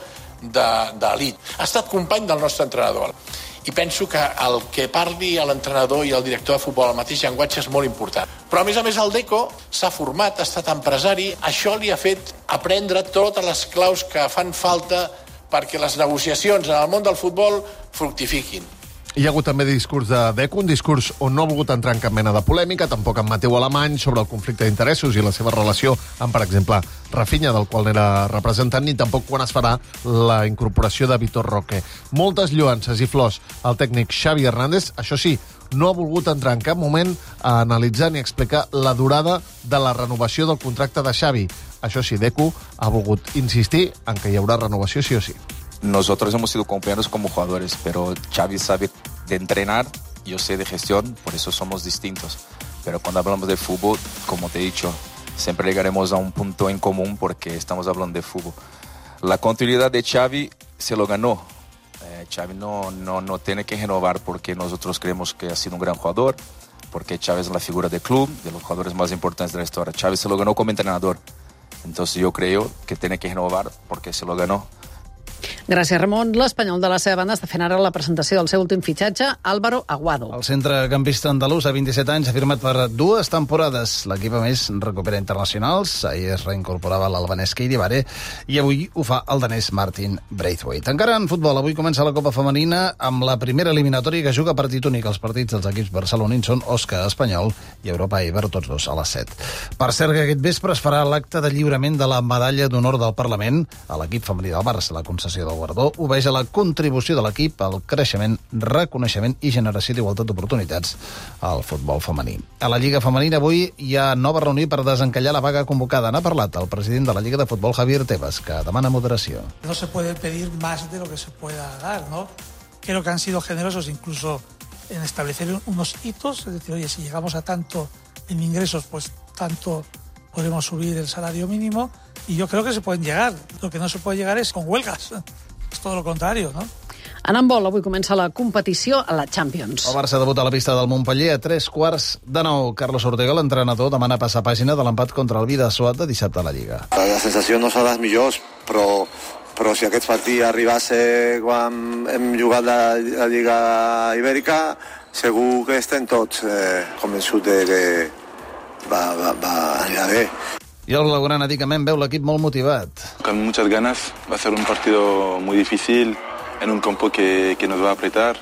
d'elit. Ha estat company del nostre entrenador. I penso que el que parli l'entrenador i el director de futbol al mateix llenguatge és molt important. Però, a més a més, el Deco s'ha format, ha estat empresari. Això li ha fet aprendre totes les claus que fan falta perquè les negociacions en el món del futbol fructifiquin. Hi ha hagut també discurs de Deco, un discurs on no ha volgut entrar en cap mena de polèmica, tampoc amb Mateu Alemany, sobre el conflicte d'interessos i la seva relació amb, per exemple, Rafinha, del qual n'era representant, ni tampoc quan es farà la incorporació de Vitor Roque. Moltes lloances i flors al tècnic Xavi Hernández, això sí, no ha volgut entrar en cap moment a analitzar ni explicar la durada de la renovació del contracte de Xavi. Això sí, Deco ha volgut insistir en que hi haurà renovació sí o sí. Nosotros hemos sido compañeros como jugadores, pero Xavi sabe de entrenar, yo sé de gestión, por eso somos distintos. Pero cuando hablamos de fútbol, como te he dicho, siempre llegaremos a un punto en común porque estamos hablando de fútbol. La continuidad de Xavi se lo ganó. Eh, Xavi no, no, no tiene que renovar porque nosotros creemos que ha sido un gran jugador, porque Xavi es la figura del club, de los jugadores más importantes de la historia. Xavi se lo ganó como entrenador. Entonces yo creo que tiene que renovar porque se lo ganó. Gràcies, Ramon. L'Espanyol, de la seva banda, està fent ara la presentació del seu últim fitxatge, Álvaro Aguado. El centrecampista andalús, a vint-i-set anys, ha firmat per dues temporades. L'equip, a més, recupera internacionals. Ahir es reincorporava l'albanès Keidi Bare i avui ho fa el danès Martin Braithwaite. Encara en futbol, avui comença la Copa Femenina amb la primera eliminatòria que juga partit únic. Els partits dels equips barcelonins són Osca Espanyol i Europa Eibar, tots dos a les set. Per cert, que aquest vespre es farà l'acte de lliurament de la medalla d'honor del Parlament a l'equip femení del Barça. La concessió del guardó obeeix a la contribució de l'equip al creixement, reconeixement i generació d'igualtat d'oportunitats al futbol femení. A la Lliga Femenina avui hi ha nova reunió per desencallar la vaga convocada. N'ha parlat el president de la Lliga de Futbol, Javier Tebas, que demana moderació. No se puede pedir más de lo que se pueda dar, ¿no? Creo que han sido generosos incluso en establecer unos hitos, es decir, oye, si llegamos a tanto en ingresos, pues tanto podremos subir el salario mínimo, y yo creo que se pueden llegar. Lo que no se puede llegar es con huelgas. És tot el contrari, no? En handbol, avui comença la competició a la Champions. El Barça debuta a la pista del Montpellier a tres quarts de nou. Carlos Ortega, l'entrenador, demana passar pàgina de l'empat contra el Bidasoa de dissabte a la Lliga. La sensació no són les millors, però, però si aquest partit arribassa quan hem jugat la, la Lliga Ibèrica, segur que estem tots eh, convençuts de que va, va, va anirà bé. Y el blaugrana Dicament veu l'equip molt motivat. Con muchas ganas, va a ser un partido muy difícil, en un campo que, que nos va a apretar.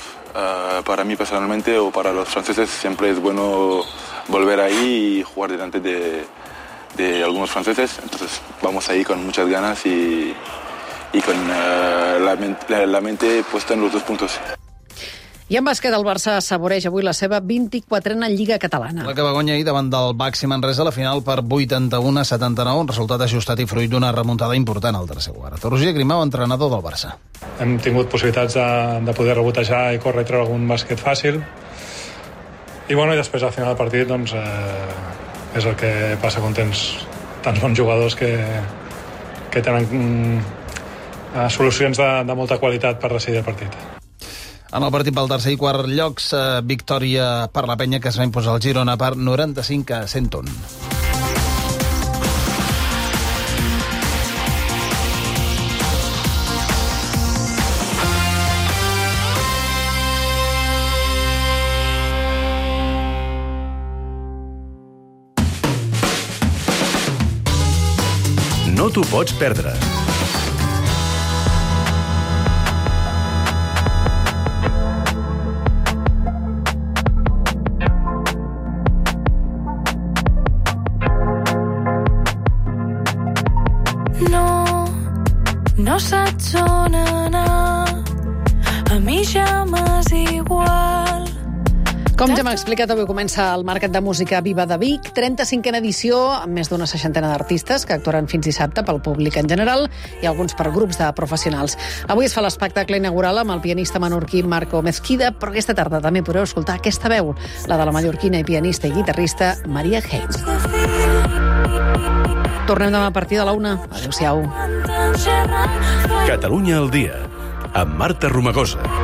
Uh, para mí personalmente o para los franceses siempre es bueno volver ahí y jugar delante de, de algunos franceses. Entonces vamos ahí con muchas ganas y, y con uh, la, la, la mente puesta en los dos puntos. I en bàsquet, el Barça assaboreix avui la seva vint-i-quatrena Lliga Catalana. La que va guanyar ahir davant del Baxi Manresa a la final per vuitanta-u a setanta-nou, un resultat ajustat i fruit d'una remuntada important al tercer quart. Roger Grimau, entrenador del Barça. Hem tingut possibilitats de, de poder rebotejar i córrer i treure algun bàsquet fàcil. I, bueno, i després al final del partit doncs, eh, és el que passa quan tens tants bons jugadors que, que tenen mm, solucions de, de molta qualitat per decidir el partit. En el partit pel tercer i quart llocs, eh, victòria per la penya que es va imposar al Girona per noranta-cinc a cent un. No t'ho pots perdre. No, no saps on anar, a mi ja m'és igual. Com ja m'ha explicat, avui comença el Mercat de Música Viva de Vic, trenta-cinquena edició, amb més d'una seixantena d'artistes que actuaran fins dissabte pel públic en general i alguns per grups de professionals. Avui es fa l'espectacle inaugural amb el pianista menorquí Marco Mezquida, però aquesta tarda també podreu escoltar aquesta veu, la de la mallorquina i pianista i guitarrista Maria Heim. Tornem demà a partir de la una. Adéu-siau. Catalunya al dia, amb Marta Romagosa.